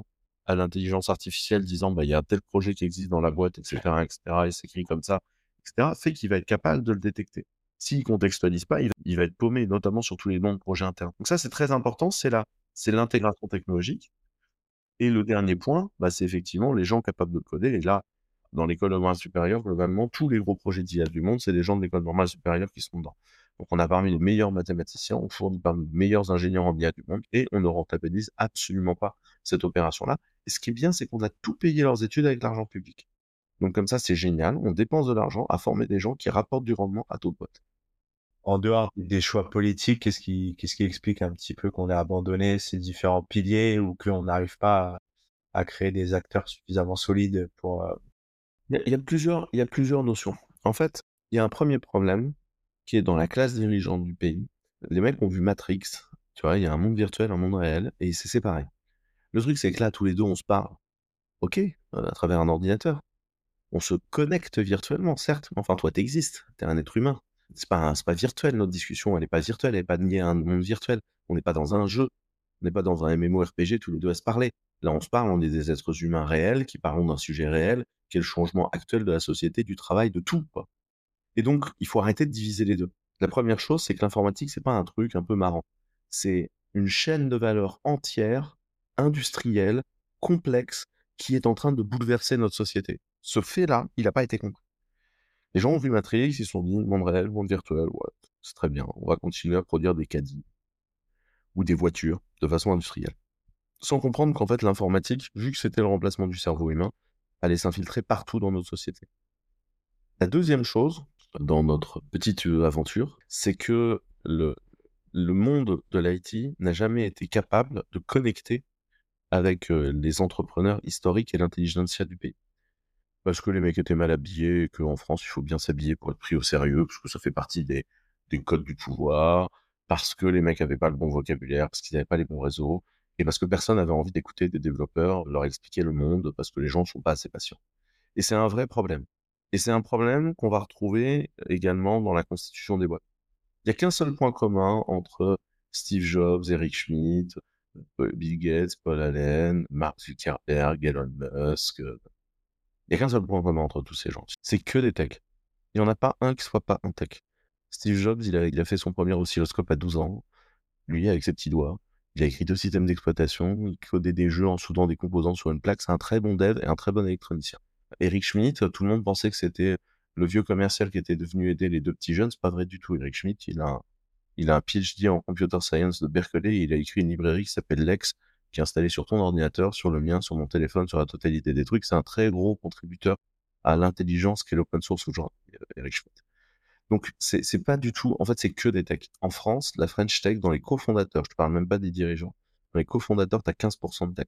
à l'intelligence artificielle disant, bah, il y a un tel projet qui existe dans la boîte, et cetera, et cetera, et c'est écrit comme ça, et cetera, fait qu'il va être capable de le détecter. S'il contextualise pas, il va, il va être paumé, notamment sur tous les noms de projets internes. Donc ça, c'est très important, c'est la, c'est l'intégration technologique. Et le dernier point, bah, c'est effectivement les gens capables de coder. Et là, dans l'école normale supérieure, globalement, tous les gros projets d'I A du monde, c'est des gens de l'école normale supérieure qui sont dedans. Donc, on a parmi les meilleurs mathématiciens, on fournit parmi les meilleurs ingénieurs en I A du monde, et on ne rentabilise absolument pas cette opération-là. Et ce qui est bien, c'est qu'on a tout payé leurs études avec l'argent public. Donc, comme ça, c'est génial. On dépense de l'argent à former des gens qui rapportent du rendement à d'autres boîtes. En dehors des choix politiques, qu'est-ce qui, qu'est-ce qui explique un petit peu qu'on ait abandonné ces différents piliers ou qu'on n'arrive pas à, à créer des acteurs suffisamment solides pour... euh, Il y a, il y a plusieurs, il y a plusieurs notions. En fait, il y a un premier problème qui est dans la classe dirigeante du pays. Les mecs ont vu Matrix, tu vois, il y a un monde virtuel, un monde réel, et c'est séparé. Le truc, c'est que là, tous les deux, on se parle, ok, euh, à travers un ordinateur. On se connecte virtuellement, certes, mais enfin, toi, t'existes, t'es un être humain. C'est pas, un- c'est pas virtuel, notre discussion, elle est pas virtuelle, elle est pas liée à un monde virtuel. On n'est pas dans un jeu, on n'est pas dans un MMORPG, tous les deux à se parler. Là, on se parle, on est des êtres humains réels qui parlons d'un sujet réel, qui est le changement actuel de la société, du travail, de tout, quoi. Et donc, il faut arrêter de diviser les deux. La première chose, c'est que l'informatique, c'est pas un truc un peu marrant. C'est une chaîne de valeur entière, industrielle, complexe, qui est en train de bouleverser notre société. Ce fait-là, il n'a pas été compris. Les gens ont vu Matrix, ils se sont dit, monde réel, monde virtuel, ouais, c'est très bien, on va continuer à produire des caddies ou des voitures de façon industrielle. Sans comprendre qu'en fait, l'informatique, vu que c'était le remplacement du cerveau humain, allait s'infiltrer partout dans notre société. La deuxième chose, dans notre petite euh, aventure, c'est que le, le monde de l'I T n'a jamais été capable de connecter avec euh, les entrepreneurs historiques et l'intelligentsia du pays. Parce que les mecs étaient mal habillés et qu'en France, il faut bien s'habiller pour être pris au sérieux, parce que ça fait partie des, des codes du pouvoir, parce que les mecs avaient pas le bon vocabulaire, parce qu'ils n'avaient pas les bons réseaux, et parce que personne n'avait envie d'écouter des développeurs leur expliquer le monde, parce que les gens ne sont pas assez patients. Et c'est un vrai problème. Et c'est un problème qu'on va retrouver également dans la constitution des boîtes. Il n'y a qu'un seul point commun entre Steve Jobs, Eric Schmidt, euh, Bill Gates, Paul Allen, Mark Zuckerberg, Elon Musk. euh, Il n'y a qu'un seul point commun entre tous ces gens. C'est que des techs. Il n'y en a pas un qui soit pas un tech. Steve Jobs, il a, il a fait son premier oscilloscope à douze ans. Lui, avec ses petits doigts. Il a écrit deux systèmes d'exploitation. Il codait des jeux en soudant des composants sur une plaque. C'est un très bon dev et un très bon électronicien. Eric Schmidt, tout le monde pensait que c'était le vieux commercial qui était devenu aider les deux petits jeunes. C'est pas vrai du tout. Eric Schmidt, il a un, il a un PhD en computer science de Berkeley et il a écrit une librairie qui s'appelle Lex, qui est installée sur ton ordinateur, sur le mien, sur mon téléphone, sur la totalité des trucs. C'est un très gros contributeur à l'intelligence qu'est l'open source aujourd'hui, euh, Eric Schmidt. Donc, c'est, c'est pas du tout, en fait, c'est que des techs. En France, la French Tech, dans les cofondateurs, je te parle même pas des dirigeants, dans les cofondateurs, t'as quinze pour cent de tech.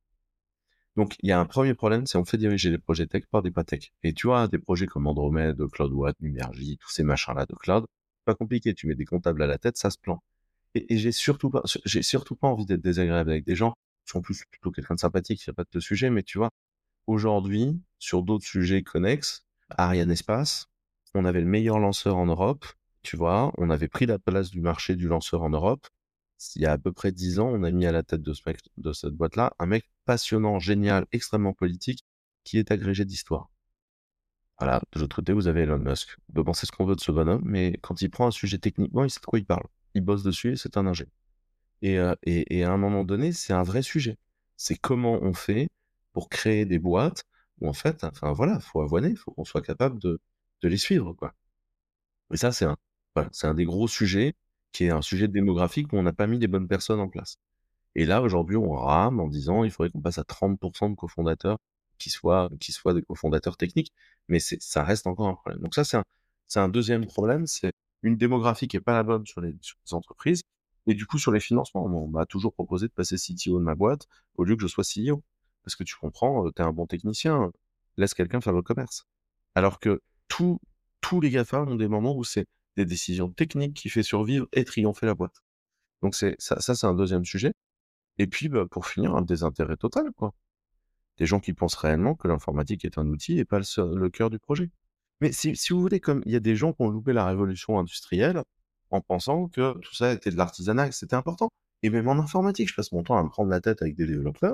Donc, il y a un premier problème, c'est on fait diriger les projets tech par des pas tech. Et tu vois, des projets comme Andromède, CloudWatt, Numergy, tous ces machins-là de cloud, pas compliqué, tu mets des comptables à la tête, ça se plante. Et, et j'ai surtout pas, j'ai surtout pas envie d'être désagréable avec des gens. Je suis en plus plutôt quelqu'un de sympathique, il n'y a pas de sujet, mais tu vois, aujourd'hui, sur d'autres sujets connexes, Ariane Espace, on avait le meilleur lanceur en Europe, tu vois, on avait pris la place du marché du lanceur en Europe. Il y a à peu près dix ans, on a mis à la tête de, ce mec, de cette boîte-là un mec passionnant, génial, extrêmement politique, qui est agrégé d'histoire. Voilà, de l'autre côté, vous avez Elon Musk. On peut penser ce qu'on veut de ce bonhomme, mais quand il prend un sujet techniquement, il sait de quoi il parle. Il bosse dessus et c'est un ingé. Et, euh, et, et à un moment donné, c'est un vrai sujet. C'est comment on fait pour créer des boîtes où en fait, enfin voilà, faut avoiner, faut qu'on soit capable de, de les suivre, quoi. Et ça, c'est un, voilà, c'est un des gros sujets qui est un sujet démographique où on n'a pas mis les bonnes personnes en place. Et là, aujourd'hui, on rame en disant il faudrait qu'on passe à trente pour cent de cofondateurs qui soient, qui soient des cofondateurs techniques. Mais c'est, ça reste encore un problème. Donc ça, c'est un, c'est un deuxième problème. C'est une démographie qui est pas la bonne sur les, sur les entreprises. Et du coup, sur les financements, on m'a toujours proposé de passer C T O de ma boîte au lieu que je sois C E O. Parce que tu comprends, tu es un bon technicien, laisse quelqu'un faire le commerce. Alors que tous, tous les GAFA ont des moments où c'est des décisions techniques qui fait survivre et triompher la boîte. Donc c'est, ça, ça c'est un deuxième sujet. Et puis, bah, pour finir, un désintérêt total, quoi. Des gens qui pensent réellement que l'informatique est un outil et pas le, seul- le cœur du projet. Mais si, si vous voulez, comme il y a des gens qui ont loupé la révolution industrielle en pensant que tout ça était de l'artisanat, que c'était important. Et même en informatique, je passe mon temps à me prendre la tête avec des développeurs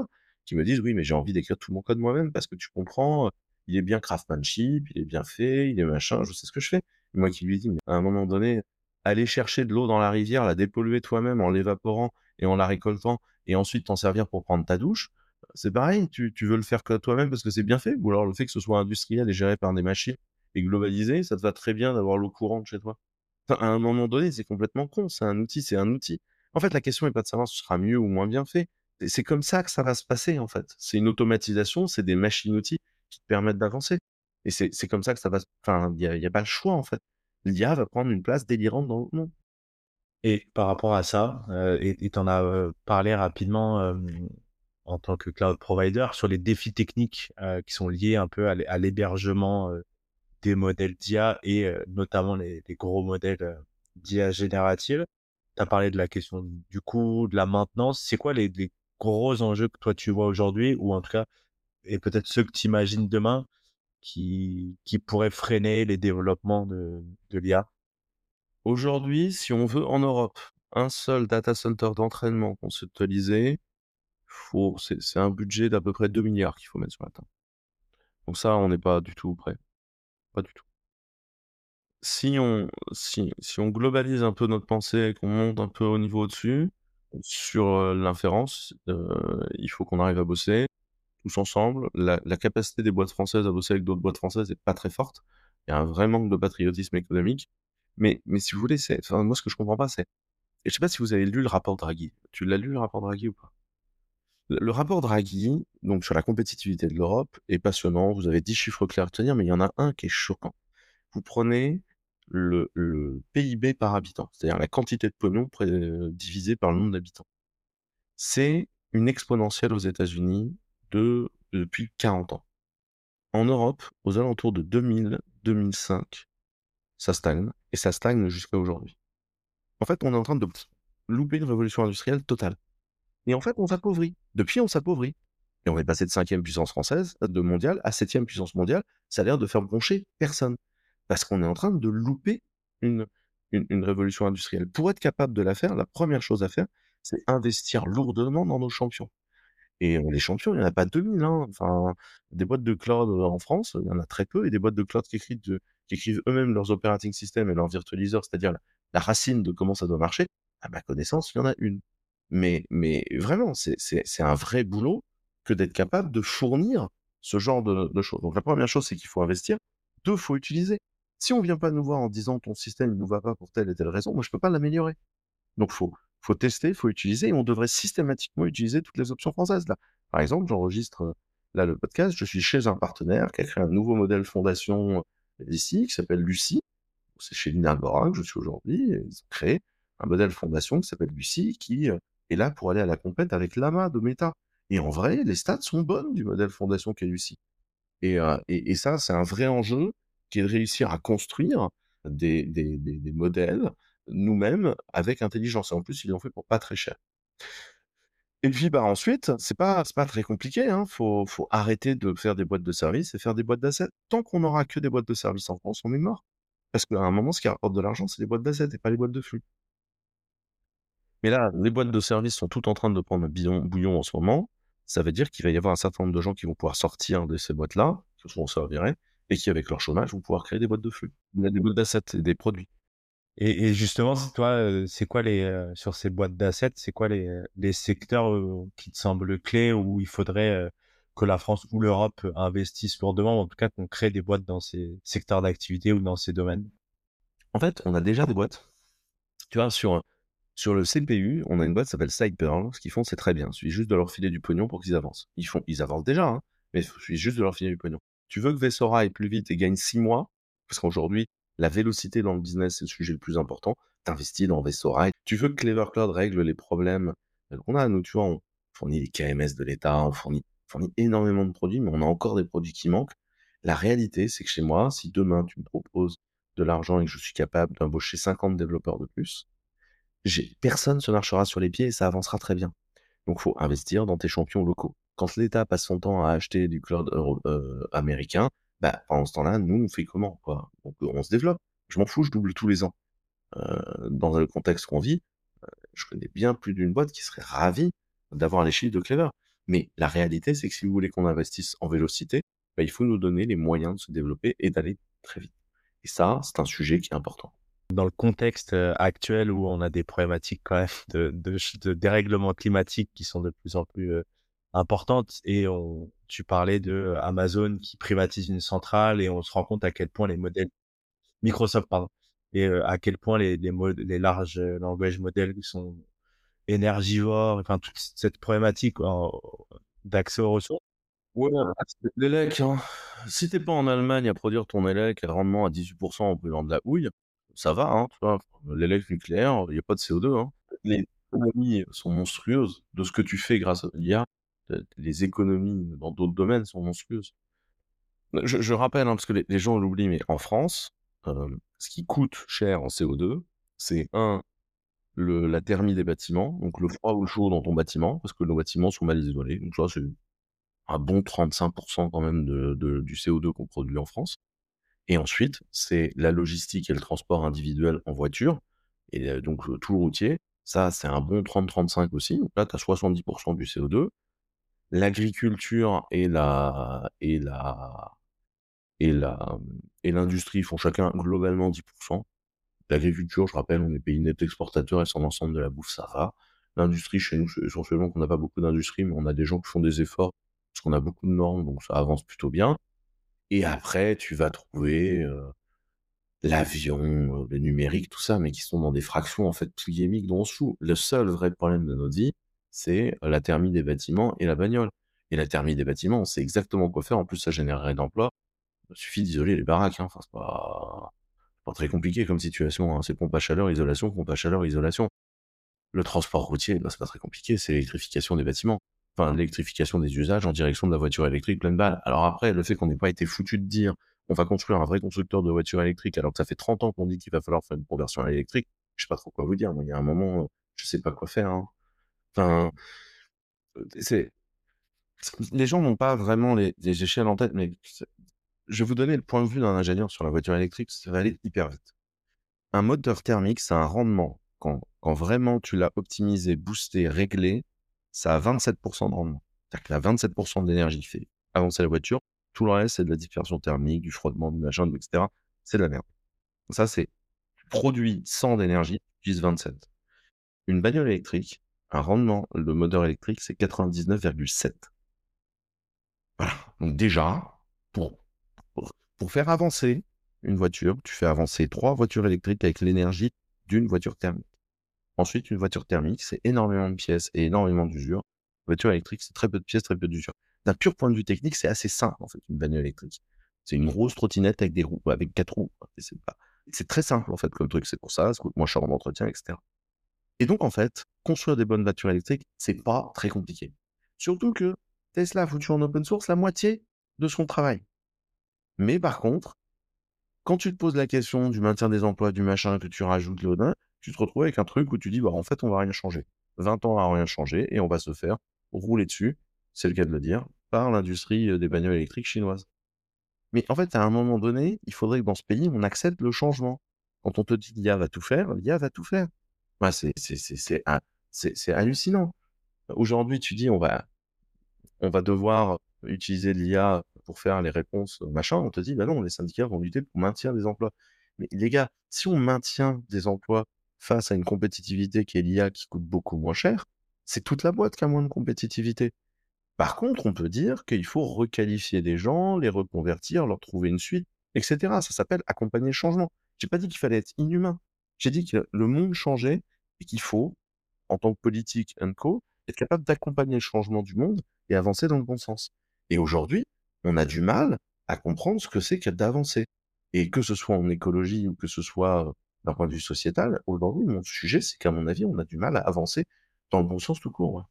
qui me disent: «Oui, mais j'ai envie d'écrire tout mon code moi-même parce que tu comprends, heu, il est bien craftsmanship, il est bien fait, il est machin, je sais ce que je fais». Et moi qui lui dis: «Mais à un moment donné, aller chercher de l'eau dans la rivière, la dépolluer toi-même en l'évaporant et en la récoltant et ensuite t'en servir pour prendre ta douche, c'est pareil, tu tu veux le faire que toi-même parce que c'est bien fait ou alors le fait que ce soit industriel et géré par des machines et globalisé, ça te va très bien d'avoir l'eau courante chez toi». Enfin, à un moment donné, c'est complètement con, c'est un outil, c'est un outil. En fait, la question est pas de savoir si ce sera mieux ou moins bien fait. C'est c'est comme ça que ça va se passer, en fait. C'est une automatisation, c'est des machines-outils qui te permettent d'avancer. Et c'est c'est comme ça que ça va se enfin, il y a il y a pas le choix, en fait. L'I A va prendre une place délirante dans le monde. Et par rapport à ça, heu et et tu en as, heu, parlé rapidement, hem, en tant que cloud provider sur les défis techniques, heu, qui sont liés un peu à l'hé à l'hébergement, heu, des modèles d'I A et heu, notamment les les gros modèles, heu, d'I A générative. Tu as parlé de la question du coût, de la maintenance. C'est quoi les les gros enjeux que toi tu vois aujourd'hui ou en tout cas et peut-être ceux que tu imagines demain qui qui pourraient freiner les développements de de l'I A? Aujourd'hui, si on veut en Europe, un seul data center d'entraînement conceptualisé, faut c'est c'est un budget d'à peu près deux milliards qu'il faut mettre sur la table. Donc ça, on n'est pas du tout prêt, pas du tout. Si on si si on globalise un peu notre pensée et qu'on monte un peu au niveau au-dessus, sur, heu, l'inférence, heu, il faut qu'on arrive à bosser tous ensemble. La la capacité des boîtes françaises à bosser avec d'autres boîtes françaises est pas très forte. Il y a un vrai manque de patriotisme économique. Mais mais si vous voulez, c'est enfin moi ce que je comprends pas, c'est et je sais pas si vous avez lu le rapport Draghi. Tu l'as lu le rapport Draghi ou pas? Le le rapport Draghi, donc sur la compétitivité de l'Europe, est passionnant. Vous avez dix chiffres clairs à tenir, mais il y en a un qui est choquant. Vous prenez le le P I B par habitant, c'est-à-dire la quantité de pognon pré heu, divisé par le nombre d'habitants. C'est une exponentielle aux États-Unis de depuis quarante ans. En Europe, aux alentours de deux mille-deux mille cinq, ça stagne et ça stagne jusqu'à aujourd'hui. En fait, on est en train de louper une révolution industrielle totale et en fait, on s'appauvrit. Depuis, on s'appauvrit et on est passé de cinquième puissance française de mondiale à septième puissance mondiale. Ça a l'air de faire broncher personne. Parce qu'on est en train de louper une une une révolution industrielle. Pour être capable de la faire, la première chose à faire, c'est investir lourdement dans nos champions. Et heu, les champions, il y en a pas deux mille, hein. Enfin, des boîtes de cloud, heu, en France, il y en a très peu et des boîtes de cloud qui écrivent de qui écrivent eux-mêmes leurs operating systems et leurs virtualiseurs, c'est-à-dire la la racine de comment ça doit marcher, à ma connaissance, il y en a une. Mais mais vraiment, c'est c'est c'est un vrai boulot que d'être capable de fournir ce genre de de choses. Donc la première chose, c'est qu'il faut investir. deux, faut utiliser. Si on vient pas nous voir en disant: «Ton système, il nous va pas pour telle et telle raison», moi je peux pas l'améliorer. Donc faut faut tester, faut utiliser et on devrait systématiquement utiliser toutes les options françaises, là. Par exemple, j'enregistre, heu, là, le podcast, je suis chez un partenaire qui a créé un nouveau modèle fondation, heu, ici, qui s'appelle Lucie. C'est chez Lina Agora que je suis aujourd'hui et ils ont créé un modèle fondation qui s'appelle Lucie qui, heu, est là pour aller à la compète avec Llama de Meta et en vrai, les stats sont bonnes du modèle fondation qu'est Lucie et heu et et ça, c'est un vrai enjeu qui est de réussir à construire des des des des modèles nous-mêmes avec intelligence et en plus, ils l'ont fait pour pas très cher. Et puis, bah, ensuite, c'est pas c'est pas très compliqué, hein. Faut faut arrêter de faire des boîtes de services et faire des boîtes d'assets. Tant qu'on n'aura que des boîtes de services en France, on est mort. Parce qu'à un moment, ce qui rapporte de l'argent, c'est les boîtes d'assets et pas les boîtes de flux. Mais là, les boîtes de services sont toutes en train de prendre un billon bouillon en ce moment. Ça veut dire qu'il va y avoir un certain nombre de gens qui vont pouvoir sortir de ces boîtes-là, qui se seront servirait et qui, avec leur chômage, vont pouvoir créer des boîtes de flux. Il y a des boîtes d'assets et des produits. Et et justement, c'est toi, heu, c'est quoi les, heu, sur ces boîtes d'assets, c'est quoi les, heu, les secteurs, heu, qui te semblent clés où il faudrait, heu, que la France ou l'Europe investissent lourdement, ou en tout cas qu'on crée des boîtes dans ces secteurs d'activité ou dans ces domaines? En fait, on a déjà des boîtes. Tu vois, sur, sur le C P U, on a une boîte qui s'appelle SidePearl. Ce qu'ils font, c'est très bien. Il suffit juste de leur filer du pognon pour qu'ils avancent. Ils font, ils avancent déjà, hein, mais il suffit juste de leur filer du pognon. Tu veux que Vesora aille plus vite et gagne six mois, parce qu'aujourd'hui, la vélocité dans le business, c'est le sujet le plus important. T'investis dans Vesora. Tu veux que Clever Cloud règle les problèmes euh, qu'on a, nous, tu vois, on fournit les K M S de l'État, on fournit, on fournit énormément de produits, mais on a encore des produits qui manquent. La réalité, c'est que chez moi, si demain tu me proposes de l'argent et que je suis capable d'embaucher cinquante développeurs de plus, j'ai personne se marchera sur les pieds et ça avancera très bien. Donc faut investir dans tes champions locaux. Quand l'État passe son temps à acheter du cloud euro heu, américain, bah, pendant ce temps-là, nous, on fait comment, quoi? Donc, heu, on se développe. Je m'en fous, je double tous les ans. Heu, dans le contexte qu'on vit, je connais bien plus d'une boîte qui serait ravie d'avoir les chiffres de Clever. Mais la réalité, c'est que si vous voulez qu'on investisse en vélocité, bah, il faut nous donner les moyens de se développer et d'aller très vite. Et ça, c'est un sujet qui est important. Dans le contexte, heu, actuel où on a des problématiques quand même de de ch de dérèglement climatique qui sont de plus en plus, heu, importantes et on tu parlais de, heu, Amazon qui privatise une centrale et on se rend compte à quel point les modèles Microsoft, pardon, et heu, à quel point les les mod les larges, heu, language models sont énergivores, enfin toute c cette problématique en d'accès aux ressources. Ouais, ah, c'est l'élec, hein. Si tu es pas en Allemagne à produire ton élec et le rendement à dix-huit en brûlant de la houille, ça va, hein, tu vois? L'élec nucléaire, il y a pas de C O deux, hein. Les économies sont monstrueuses de ce que tu fais grâce à l'I A. Heu, les économies dans d'autres domaines sont monstrueuses. Je je rappelle, hein, parce que les les gens l'oublient, mais en France, hem, ce qui coûte cher en C O deux, c'est un le la thermie des bâtiments, donc le froid ou le chaud dans ton bâtiment, parce que nos bâtiments sont mal isolés. Donc tu vois, c'est un bon trente-cinq quand même de de du C O deux qu'on produit en France. Et ensuite, c'est la logistique et le transport individuel en voiture et heu, donc heu, tout le routier. Ça, c'est un bon trente trente-cinq aussi. Donc là, tu as soixante-dix du C O deux. L'agriculture et la et la et la, mmh et l'industrie font chacun globalement dix. L'agriculture, je rappelle, on est pays net exportateur et sur l'ensemble de la bouffe, ça va. L'industrie, chez nous, c'est essentiellement qu'on n'a pas beaucoup d'industrie, mais on a des gens qui font des efforts parce qu'on a beaucoup de normes, donc ça avance plutôt bien. Et après, tu vas trouver, heu, l'avion, heu, le numérique, tout ça, mais qui sont dans des fractions, en fait, polyémiques dont on se fout. Le seul vrai problème de notre vie, c'est la thermie des bâtiments et la bagnole. Et la thermie des bâtiments, on sait exactement quoi faire. En plus, ça générerait d'emplois. Il suffit d'isoler les baraques, hein. Enfin, c'est pas pas très compliqué comme situation, hein. C'est pompe à chaleur, isolation, pompe à chaleur, isolation. Le transport routier, bah, c'est pas très compliqué, c'est l'électrification des bâtiments. Enfin, l'électrification des usages en direction de la voiture électrique pleine balle. Alors après, le fait qu'on n'ait pas été foutu de dire: «On va construire un vrai constructeur de voitures électriques», alors que ça fait trente ans qu'on dit qu'il va falloir faire une conversion à l'électrique, je sais pas trop quoi vous dire. Moi, il y a un moment, heu, je sais pas quoi faire, hein. Enfin, heu, c'est c'est les gens n'ont pas vraiment les les échelles en tête, mais c'est je vais vous donner le point de vue d'un ingénieur sur la voiture électrique, ça va aller hyper vite. Un moteur thermique, c'est un rendement. Quand quand vraiment tu l'as optimisé, boosté, réglé, ça a vingt-sept de rendement. C'est-à-dire qu'il a vingt-sept de l'énergie qui fait avancer la voiture. Tout le reste, c'est de la dispersion thermique, du frottement, du machin, et cetera. C'est de la merde. Ça, c'est tu produis cent d'énergie, tu utilises vingt-sept. Une bagnole électrique, un rendement, le moteur électrique, c'est quatre-vingt-dix-neuf virgule sept. Voilà. Donc déjà, pour pour pour faire avancer une voiture, tu fais avancer trois voitures électriques avec l'énergie d'une voiture thermique. Ensuite, une voiture thermique, c'est énormément de pièces et énormément d'usure. Voiture électrique, c'est très peu de pièces, très peu d'usure. D'un pur point de vue technique, c'est assez simple, en fait, une bagnole électrique. C'est une grosse trottinette avec des roues, avec quatre roues, quoi. Et c'est pas c'est très simple, en fait, comme truc. C'est pour ça, ça coûte moins cher en entretien, et cetera. Et donc, en fait, construire des bonnes voitures électriques, c'est pas très compliqué. Surtout que Tesla a foutu en open source la moitié de son travail. Mais par contre, quand tu te poses la question du maintien des emplois, du machin, que tu rajoutes le din, tu te retrouves avec un truc où tu dis: «Bah, en fait, on va rien changer. vingt ans à rien changer et on va se faire rouler dessus», c'est le cas de le dire, par l'industrie, heu, des bagnoles électriques chinoises. Mais en fait, à un moment donné, il faudrait que dans ce pays, on accepte le changement. Quand on te dit: «L'I A va tout faire», l'I A va tout faire. Bah, c'est c'est c'est c'est ha c'est c'est hallucinant. Aujourd'hui, tu dis: «On va on va devoir utiliser l'I A pour faire les réponses, machin», on te dit: «Bah non, les syndicats vont lutter pour maintenir des emplois». Mais les gars, si on maintient des emplois face à une compétitivité qui est l'I A qui coûte beaucoup moins cher, c'est toute la boîte qui a moins de compétitivité. Par contre, on peut dire qu'il faut requalifier des gens, les reconvertir, leur trouver une suite, et cetera. Ça s'appelle accompagner le changement. J'ai pas dit qu'il fallait être inhumain. J'ai dit que le monde changeait et qu'il faut, en tant que politique and co, être capable d'accompagner le changement du monde et avancer dans le bon sens. Et aujourd'hui, on a du mal à comprendre ce que c'est que d'avancer. Et que ce soit en écologie ou que ce soit euh, d'un point de vue sociétal, aujourd'hui, mon sujet, c'est qu'à mon avis, on a du mal à avancer dans le bon sens tout court. Ouais.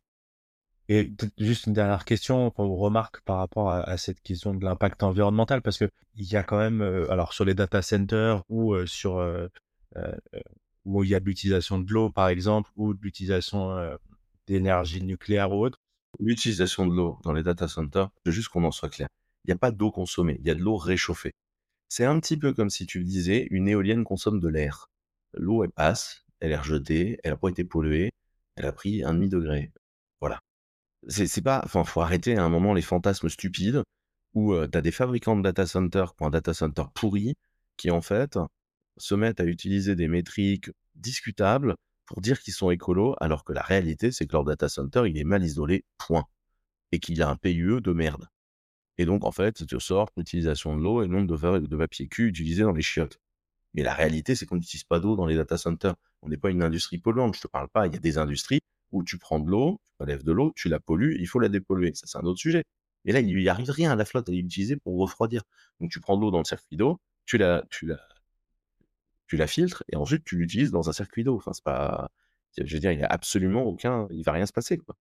Et peut-être juste une dernière question qu'on remarque par rapport à, à cette question de l'impact environnemental, parce que il y a quand même, euh, alors sur les data centers ou euh, sur euh, euh, où il y a de l'utilisation de l'eau, par exemple, ou de l'utilisation euh, d'énergie nucléaire ou autre. L'utilisation de l'eau dans les data centers, je veux juste qu'on en soit clair. Il n'y a pas d'eau consommée, il y a de l'eau réchauffée. C'est un petit peu comme si tu disais, une éolienne consomme de l'air. L'eau, elle passe, elle est rejetée, elle n'a pas été polluée, elle a pris un demi degré. Voilà. C'est c'est pas enfin, faut arrêter à un moment les fantasmes stupides où, heu, tu as des fabricants de data centers qui ont un data center pourri, qui en fait, se mettent à utiliser des métriques discutables pour dire qu'ils sont écolos, alors que la réalité, c'est que leur data center, il est mal isolé, point, et qu'il y a un P U E de merde. Et donc en fait, tu sors l'utilisation de l'eau et le nombre de va de papier cul utilisé dans les chiottes. Mais la réalité, c'est qu'on n'utilise pas d'eau dans les data centers. On n'est pas une industrie polluante. Je te parle pas. Il y a des industries où tu prends de l'eau, tu prélèves de l'eau, tu la pollues, il faut la dépolluer. Ça, c'est un autre sujet. Et là, il lui arrive rien à la flotte à l'utiliser pour refroidir. Donc, tu prends de l'eau dans le circuit d'eau, tu la, tu la, tu la filtres et ensuite tu l'utilises dans un circuit d'eau. Enfin, c'est pas, je veux dire, il y a absolument aucun, il va rien se passer, quoi.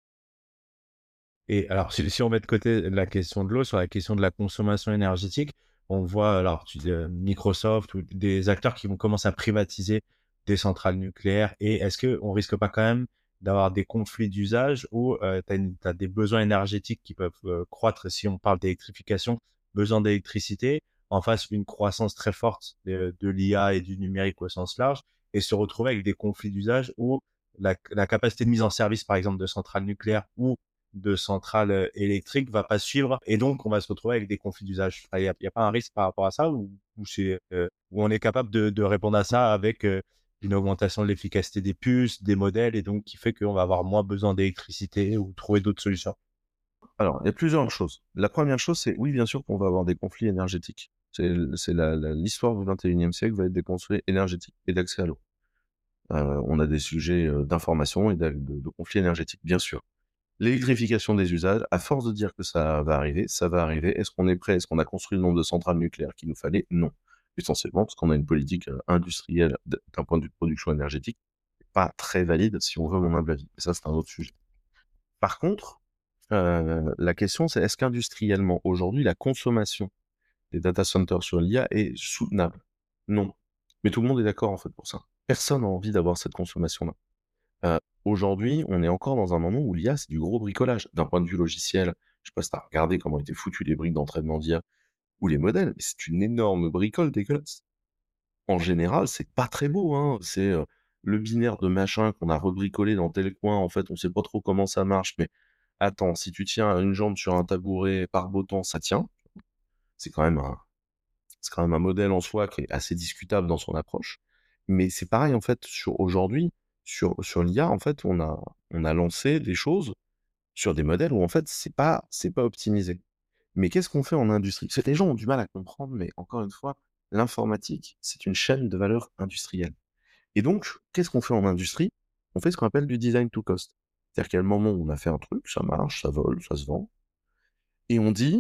Et alors, si, si on met de côté la question de l'eau, sur la question de la consommation énergétique, on voit alors tu dis, euh, Microsoft ou des acteurs qui vont commencer à privatiser des centrales nucléaires. Et est-ce que on risque pas quand même d'avoir des conflits d'usage où euh, tu as des besoins énergétiques qui peuvent euh, croître si on parle d'électrification, besoin d'électricité, en face une croissance très forte de, de l'I A et du numérique au sens large, et se retrouver avec des conflits d'usage où la, la capacité de mise en service, par exemple, de centrales nucléaires ou de centrales euh, électriques va pas suivre, et donc on va se retrouver avec des conflits d'usage. Il n'y a, y a pas un risque par rapport à ça, ou, ou c'est euh, où on est capable de, de répondre à ça avec euh, une augmentation de l'efficacité des puces, des modèles, et donc qui fait qu'on va avoir moins besoin d'électricité ou trouver d'autres solutions. Alors, il y a plusieurs choses. La première chose, c'est oui, bien sûr qu'on va avoir des conflits énergétiques. C'est, c'est la, la- l'histoire du vingt et unième siècle va être des conflits énergétiques et d'accès à l'eau. Euh, on a des sujets euh, d'information et de, de, de conflits énergétiques, bien sûr. L'électrification des usages, à force de dire que ça va arriver, ça va arriver. Est-ce qu'on est prêt? Est-ce qu'on a construit le nombre de centrales nucléaires qu'il nous fallait? Non. Essentiellement parce qu'on a une politique euh, industrielle d- d'un point de vue de production énergétique pas très valide, si on veut mon humble avis. Et ça, c'est un autre sujet. Par contre, euh, la question, c'est est-ce qu'industriellement, aujourd'hui, la consommation des data centers sur l'I A est soutenable? Non. Mais tout le monde est d'accord, en fait, pour ça. Personne n'a envie d'avoir cette consommation-là. Euh, aujourd'hui, on est encore dans un moment où l'I A, c'est du gros bricolage. D'un point de vue logiciel, je sais pas si t'as regardé comment étaient foutus les briques d'entraînement d'I A ou les modèles, mais c'est une énorme bricole dégueulasse. En général, c'est pas très beau, hein. C'est, heu, le binaire de machin qu'on a rebricolé dans tel coin. En fait, on sait pas trop comment ça marche, mais attends, si tu tiens à une jambe sur un tabouret par beau temps, ça tient. C'est quand même un c'est quand même un modèle en soi qui est assez discutable dans son approche. Mais c'est pareil, en fait, sur aujourd'hui, sur sur l'I A, en fait, on a on a lancé des choses sur des modèles où, en fait, c'est pas c'est pas optimisé. Mais qu'est-ce qu'on fait en industrie? C'est les gens ont du mal à comprendre, mais encore une fois, l'informatique, c'est une chaîne de valeur industrielle. Et donc, qu'est-ce qu'on fait en industrie? On fait ce qu'on appelle du design to cost. C'est-à-dire qu'à un moment où on a fait un truc, ça marche, ça vole, ça se vend, et on dit,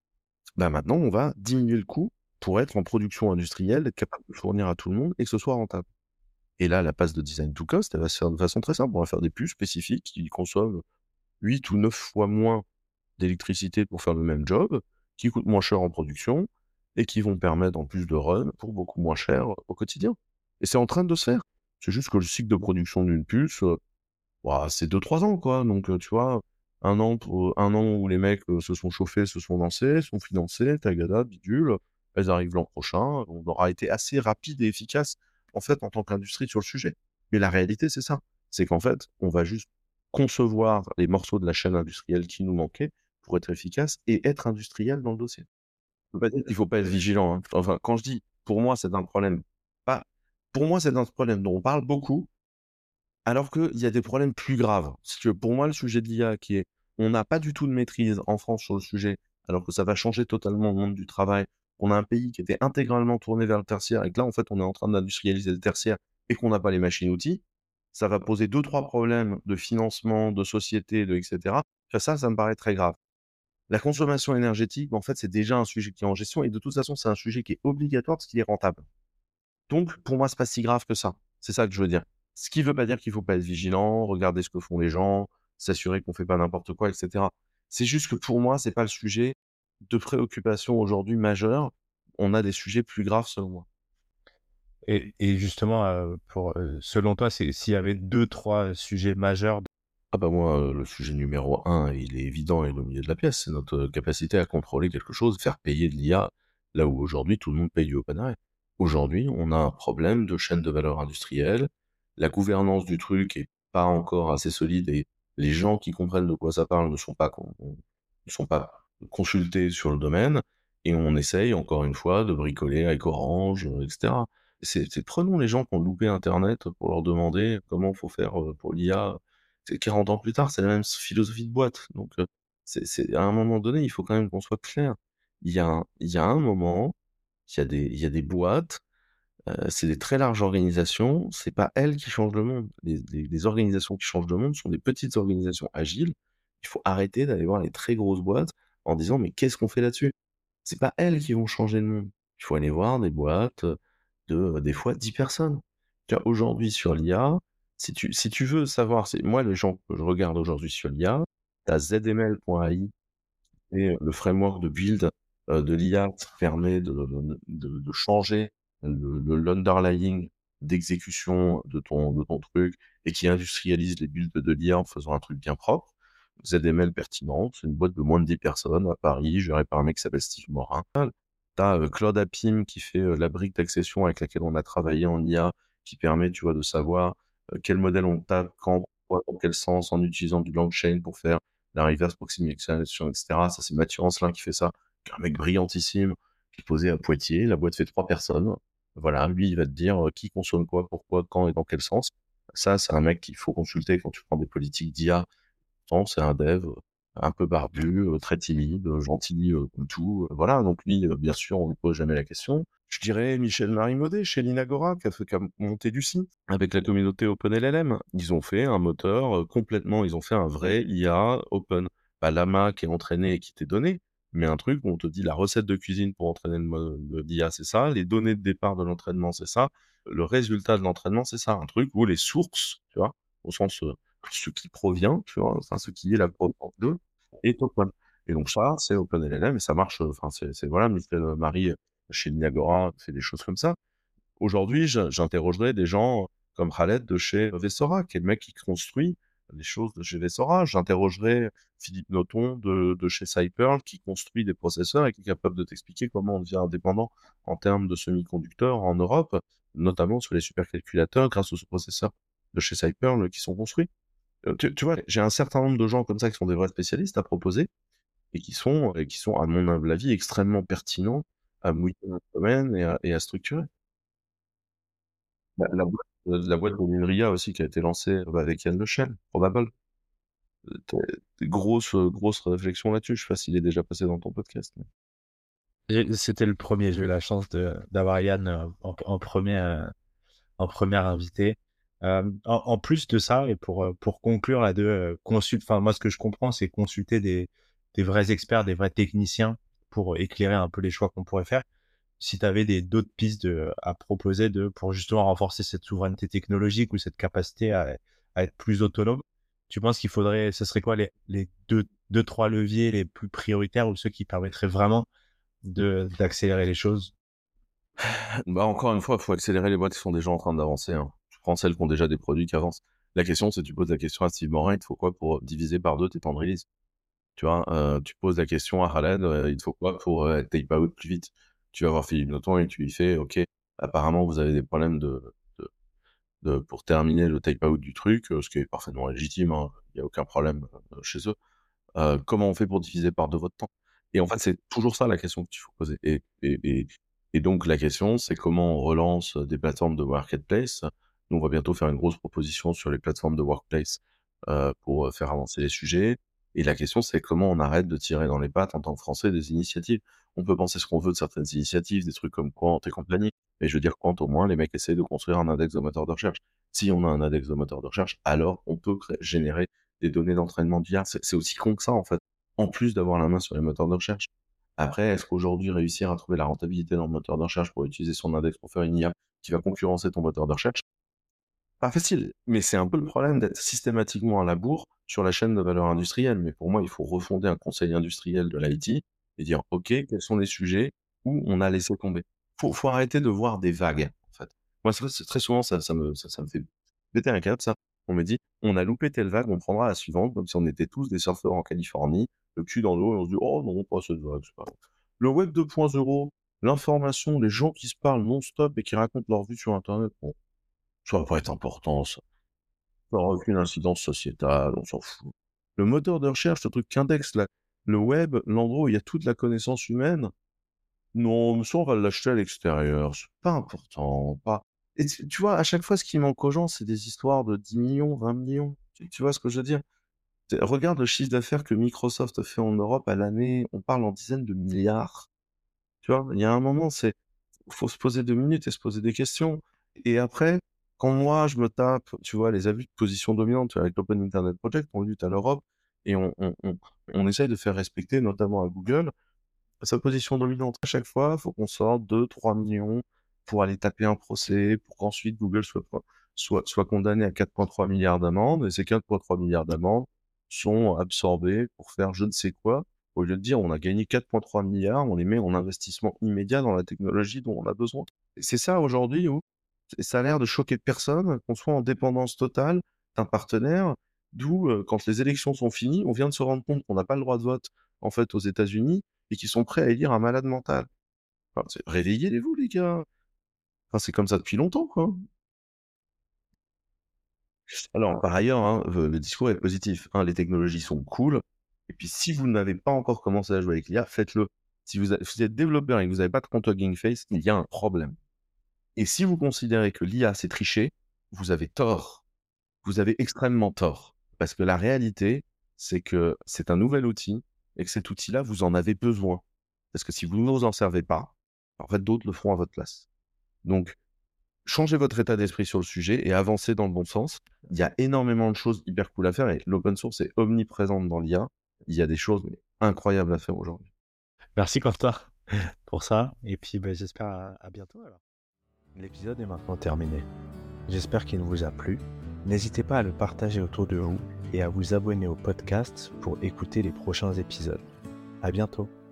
bah maintenant, on va diminuer le coût pour être en production industrielle, être capable de fournir à tout le monde et que ce soit rentable. Et là, la passe de design to cost, elle va se faire de façon très simple. On va faire des puces spécifiques qui consomment huit ou neuf fois moins d'électricité pour faire le même job, qui coûtent moins cher en production et qui vont permettre en plus de run pour beaucoup moins cher au quotidien. Et c'est en train de se faire. C'est juste que le cycle de production d'une puce, heu, ouah, c'est deux trois ans, quoi. Donc, heu, tu vois, un an pour un an où les mecs, heu, se sont chauffés, se sont lancés, sont financés, tagada, bidule. Elles arrivent l'an prochain. On aura été assez rapide et efficace, en fait, en tant qu'industrie sur le sujet. Mais la réalité, c'est ça. C'est qu'en fait, on va juste concevoir les morceaux de la chaîne industrielle qui nous manquaient pour être efficace et être industriel dans le dossier. Ça veut pas dire qu'il faut pas être vigilant, hein. Enfin, quand je dis, pour moi, c'est un problème, pas pour moi, c'est un problème dont on parle beaucoup, alors qu'il y a des problèmes plus graves. Si tu veux, pour moi, le sujet de l'I A qui est, on n'a pas du tout de maîtrise en France sur le sujet, alors que ça va changer totalement le monde du travail. On a un pays qui était intégralement tourné vers le tertiaire et que là, en fait, on est en train d'industrialiser le tertiaire et qu'on n'a pas les machines-outils. Ça va poser deux, trois problèmes de financement, de société, de et cetera. Ça, ça me paraît très grave. La consommation énergétique, bah, en fait, c'est déjà un sujet qui est en gestion et de toute façon, c'est un sujet qui est obligatoire parce qu'il est rentable. Donc, pour moi, c'est pas si grave que ça. C'est ça que je veux dire. Ce qui veut pas dire qu'il faut pas être vigilant, regarder ce que font les gens, s'assurer qu'on fait pas n'importe quoi, et cetera. C'est juste que pour moi, c'est pas le sujet de préoccupation aujourd'hui majeur. On a des sujets plus graves selon moi. Et, et justement, euh, pour, euh, selon toi, c'est s'il y avait deux, trois sujets majeurs. Ah bah moi, euh, le sujet numéro un, il est évident et au milieu de la pièce, c'est notre euh, capacité à contrôler quelque chose, faire payer de l'I A, là où aujourd'hui tout le monde paye du open array. Aujourd'hui, on a un problème de chaîne de valeur industrielle, la gouvernance du truc est pas encore assez solide et Les gens qui comprennent de quoi ça parle ne sont pas con ne sont pas consultés sur le domaine et on essaye encore une fois de bricoler avec Orange, heu, et cetera. C'est c'est prenons les gens qui ont loupé internet pour leur demander comment faut faire, heu, pour l'I A. C'est quarante ans plus tard, c'est la même s philosophie de boîte, donc heu, c'est c'est à un moment donné, il faut quand même qu'on soit clair. Il y a un il y a un moment, il y a des il y a des boîtes, heu, c'est des très larges organisations, c'est pas elles qui changent le monde. Les les les organisations qui changent le monde sont des petites organisations agiles. Il faut arrêter d'aller voir les très grosses boîtes en disant: «Mais qu'est-ce qu'on fait là-dessus?» C'est pas elles qui vont changer le monde. Il faut aller voir des boîtes, heu, de, heu, des fois dix personnes. Tu vois, aujourd'hui sur l'I A, si tu si tu veux savoir, c'est moi les gens que je regarde aujourd'hui sur l'I A, tu as Z M L point A I et le framework de build, heu, de l'I A qui permet de de de de changer le le l'underlying d'exécution de ton de ton truc et qui industrialise les builds de l'I A en faisant un truc bien propre. Z M L Pertinent, c'est une boîte de moins de dix personnes à Paris, gérée par un mec qui s'appelle Steve Morin. Tu as, heu, Claude Appim qui fait, heu, la brique d'accession avec laquelle on a travaillé en I A, qui permet, tu vois, de savoir, heu, quel modèle on tape, quand, pourquoi, dans quel sens, en utilisant du LangChain pour faire la reverse proximation, et cetera. Ça, c'est Mathieu Ancelin qui fait ça, qui est un mec brillantissime, qui est posé à Poitiers. La boîte fait trois personnes. Voilà, lui, il va te dire, heu, qui consomme quoi, pourquoi, quand et dans quel sens. Ça, c'est un mec qu'il faut consulter quand tu prends des politiques d'I A. Pourtant, c'est un dev, heu, un peu barbu, heu, très timide, heu, gentil, heu, comme tout, heu, voilà. Donc lui, heu, bien sûr, on lui pose jamais la question. Je dirais Michel Marimaudet chez Linagora qui a fait qui a monté du site avec la communauté OpenLLM. Ils ont fait un moteur, heu, complètement ils ont fait un vrai I A open. Pas Llama qui est entraîné et qui t'est donné, mais un truc où on te dit la recette de cuisine pour entraîner le mo le l'I A, c'est ça, les données de départ de l'entraînement, c'est ça, le résultat de l'entraînement, c'est ça. Un truc où les sources, tu vois? Au sens, heu, ce qui provient, tu vois? Enfin, ce qui est la provenance de est open. Et donc ça, c'est OpenLLM et ça marche, heu, enfin, c'est c'est voilà, Michel, heu, Marie, heu, chez Niagara fait des choses comme ça. Aujourd'hui, je j'interrogerais des gens comme Khaled de chez Vesora, qui est le mec qui construit les choses de chez Vesora. J'interrogerais Philippe Noton de de chez Cyperl, qui construit des processeurs et qui est capable de t'expliquer comment on devient indépendant en termes de semi-conducteurs en Europe, notamment sur les supercalculateurs grâce aux processeurs de chez Cyperl qui sont construits. Heu, tu tu vois, j'ai un certain nombre de gens comme ça qui sont des vrais spécialistes à proposer et qui sont et qui sont, à mon humble avis, extrêmement pertinents à mouiller dans le domaine et à et à structurer. La la boîte, heu, la boîte de Lumria aussi qui a été lancée, bah, avec Yann Lechel, Probable. Heu, tu es grosse, heu, grosse réflexion là-dessus. Je sais pas s'il est déjà passé dans ton podcast, mais Et c'était le premier. J'ai eu la chance de d'avoir Yann, heu, en en premier, heu, en premier invité. Hem, en en plus de ça et pour, heu, pour conclure là de, heu, consult enfin moi ce que je comprends, c'est consulter des des vrais experts, des vrais techniciens pour éclairer un peu les choix qu'on pourrait faire. Si tu avais des d'autres pistes de à proposer de pour justement renforcer cette souveraineté technologique ou cette capacité à à être plus autonome, tu penses qu'il faudrait ce serait quoi les les deux deux trois leviers les plus prioritaires ou ceux qui permettraient vraiment de d'accélérer les choses? bah, encore une fois, il faut accélérer les boîtes qui sont déjà en train d'avancer, hein. Tu prends celles qui ont déjà des produits qui avancent. La question, c'est tu poses la question à Steve Morin: «Il te faut quoi pour diviser par deux tes temps de release?» Tu vois? Heu, tu poses la question à Khaled, heu: «Il te faut quoi pour, heu, tape out plus vite?» Tu vas voir Philippe Noton et tu lui fais: «OK, apparemment vous avez des problèmes de de de pour terminer le tape out du truc», heu, ce qui est parfaitement légitime, hein, il y a aucun problème, heu, chez eux. Heu, comment on fait pour diviser par deux votre temps? Et en fait, c'est toujours ça la question qu'il faut poser et et et et donc la question, c'est comment on relance, des plateformes de marketplace. Nous, on va bientôt faire une grosse proposition sur les plateformes de workplace, heu, pour, heu, faire avancer les sujets et la question, c'est comment on arrête de tirer dans les pattes en tant que Français des initiatives. On peut penser ce qu'on veut de certaines initiatives, des trucs comme Quant et compagnie, mais je veux dire Quant, au moins, les mecs essayent de construire un index de moteur de recherche. Si on a un index de moteur de recherche, alors on peut cré générer des données d'entraînement d'I A. C'est c'est aussi con que ça, en fait, en plus d'avoir la main sur les moteurs de recherche. Après, est-ce qu'aujourd'hui, réussir à trouver la rentabilité dans le moteur de recherche pour utiliser son index pour faire une I A qui va concurrencer ton moteur de recherche? Pas facile, mais c'est un peu le problème d'être systématiquement à la bourre sur la chaîne de valeur industrielle. Mais pour moi, il faut refonder un conseil industriel de l'I T et dire: «OK, quels sont les sujets où on a laissé tomber?» Faut faut arrêter de voir des vagues, en fait. Moi, c'est vrai, c'est très souvent ça ça me ça ça me fait péter un câble, ça. On me dit: «On a loupé telle vague, on prendra la suivante», comme si on était tous des surfeurs en Californie, le cul dans l'eau et on se dit: «Oh non, pas cette vague, c'est pas grave». Le web deux point zéro, l'information, les gens qui se parlent non-stop et qui racontent leur vie sur internet, bon, ça va pas être important ça. Ça aura aucune incidence sociétale, on s'en fout. Le moteur de recherche, le truc qu'indexe la le web, l'endroit où il y a toute la connaissance humaine, non, mais ça, on va l'acheter à l'extérieur, c'est pas important, pas et tu tu vois, à chaque fois, ce qui manque aux gens, c'est des histoires de dix millions, vingt millions. Tu tu vois ce que je veux dire? Tu regarde le chiffre d'affaires que Microsoft fait en Europe à l'année, on parle en dizaines de milliards. Tu vois? Il y a un moment, c'est faut se poser deux minutes et se poser des questions et après, quand moi, je me tape, tu vois, les abus de position dominante, tu vois, avec l'Open Internet Project, on lutte à l'Europe et on on on on essaye de faire respecter, notamment à Google, sa position dominante. À chaque fois, il faut qu'on sorte deux trois millions pour aller taper un procès, pour qu'ensuite Google soit soit soit condamné à quatre virgule trois milliards d'amende et ces quatre virgule trois milliards d'amende sont absorbés pour faire je ne sais quoi. Au lieu de dire: «On a gagné quatre virgule trois milliards, on les met en investissement immédiat dans la technologie dont on a besoin». Et c'est ça aujourd'hui où ça a l'air de choquer personne, qu'on soit en dépendance totale d'un partenaire, d'où, heu, quand les élections sont finies, on vient de se rendre compte qu'on n'a pas le droit de vote, en fait, aux États-Unis et qu'ils sont prêts à élire un malade mental. Enfin, c'est réveillez-vous les gars! Enfin, c'est comme ça depuis longtemps, quoi. Alors, par ailleurs, hein, heu, le discours est positif, hein, les technologies sont cool et puis si vous n'avez pas encore commencé à jouer avec l'I A, faites-le. Si vous a si vous êtes développeur et que vous n'avez pas de compte Hugging Face, il y a un problème et si vous considérez que l'I A c'est tricher, vous avez tort. Vous avez extrêmement tort. Parce que la réalité, c'est que c'est un nouvel outil et que cet outil-là, vous en avez besoin. Parce que si vous ne vous en servez pas, en fait, d'autres le feront à votre place. Donc, changez votre état d'esprit sur le sujet et avancez dans le bon sens. Il y a énormément de choses hyper cool à faire et l'open source est omniprésente dans l'I A. Il y a des choses mais incroyables à faire aujourd'hui. Merci Quentin pour ça. Et puis bah, j'espère à, à bientôt alors. L'épisode est maintenant terminé. J'espère qu'il vous a plu. N'hésitez pas à le partager autour de vous et à vous abonner au podcast pour écouter les prochains épisodes. À bientôt.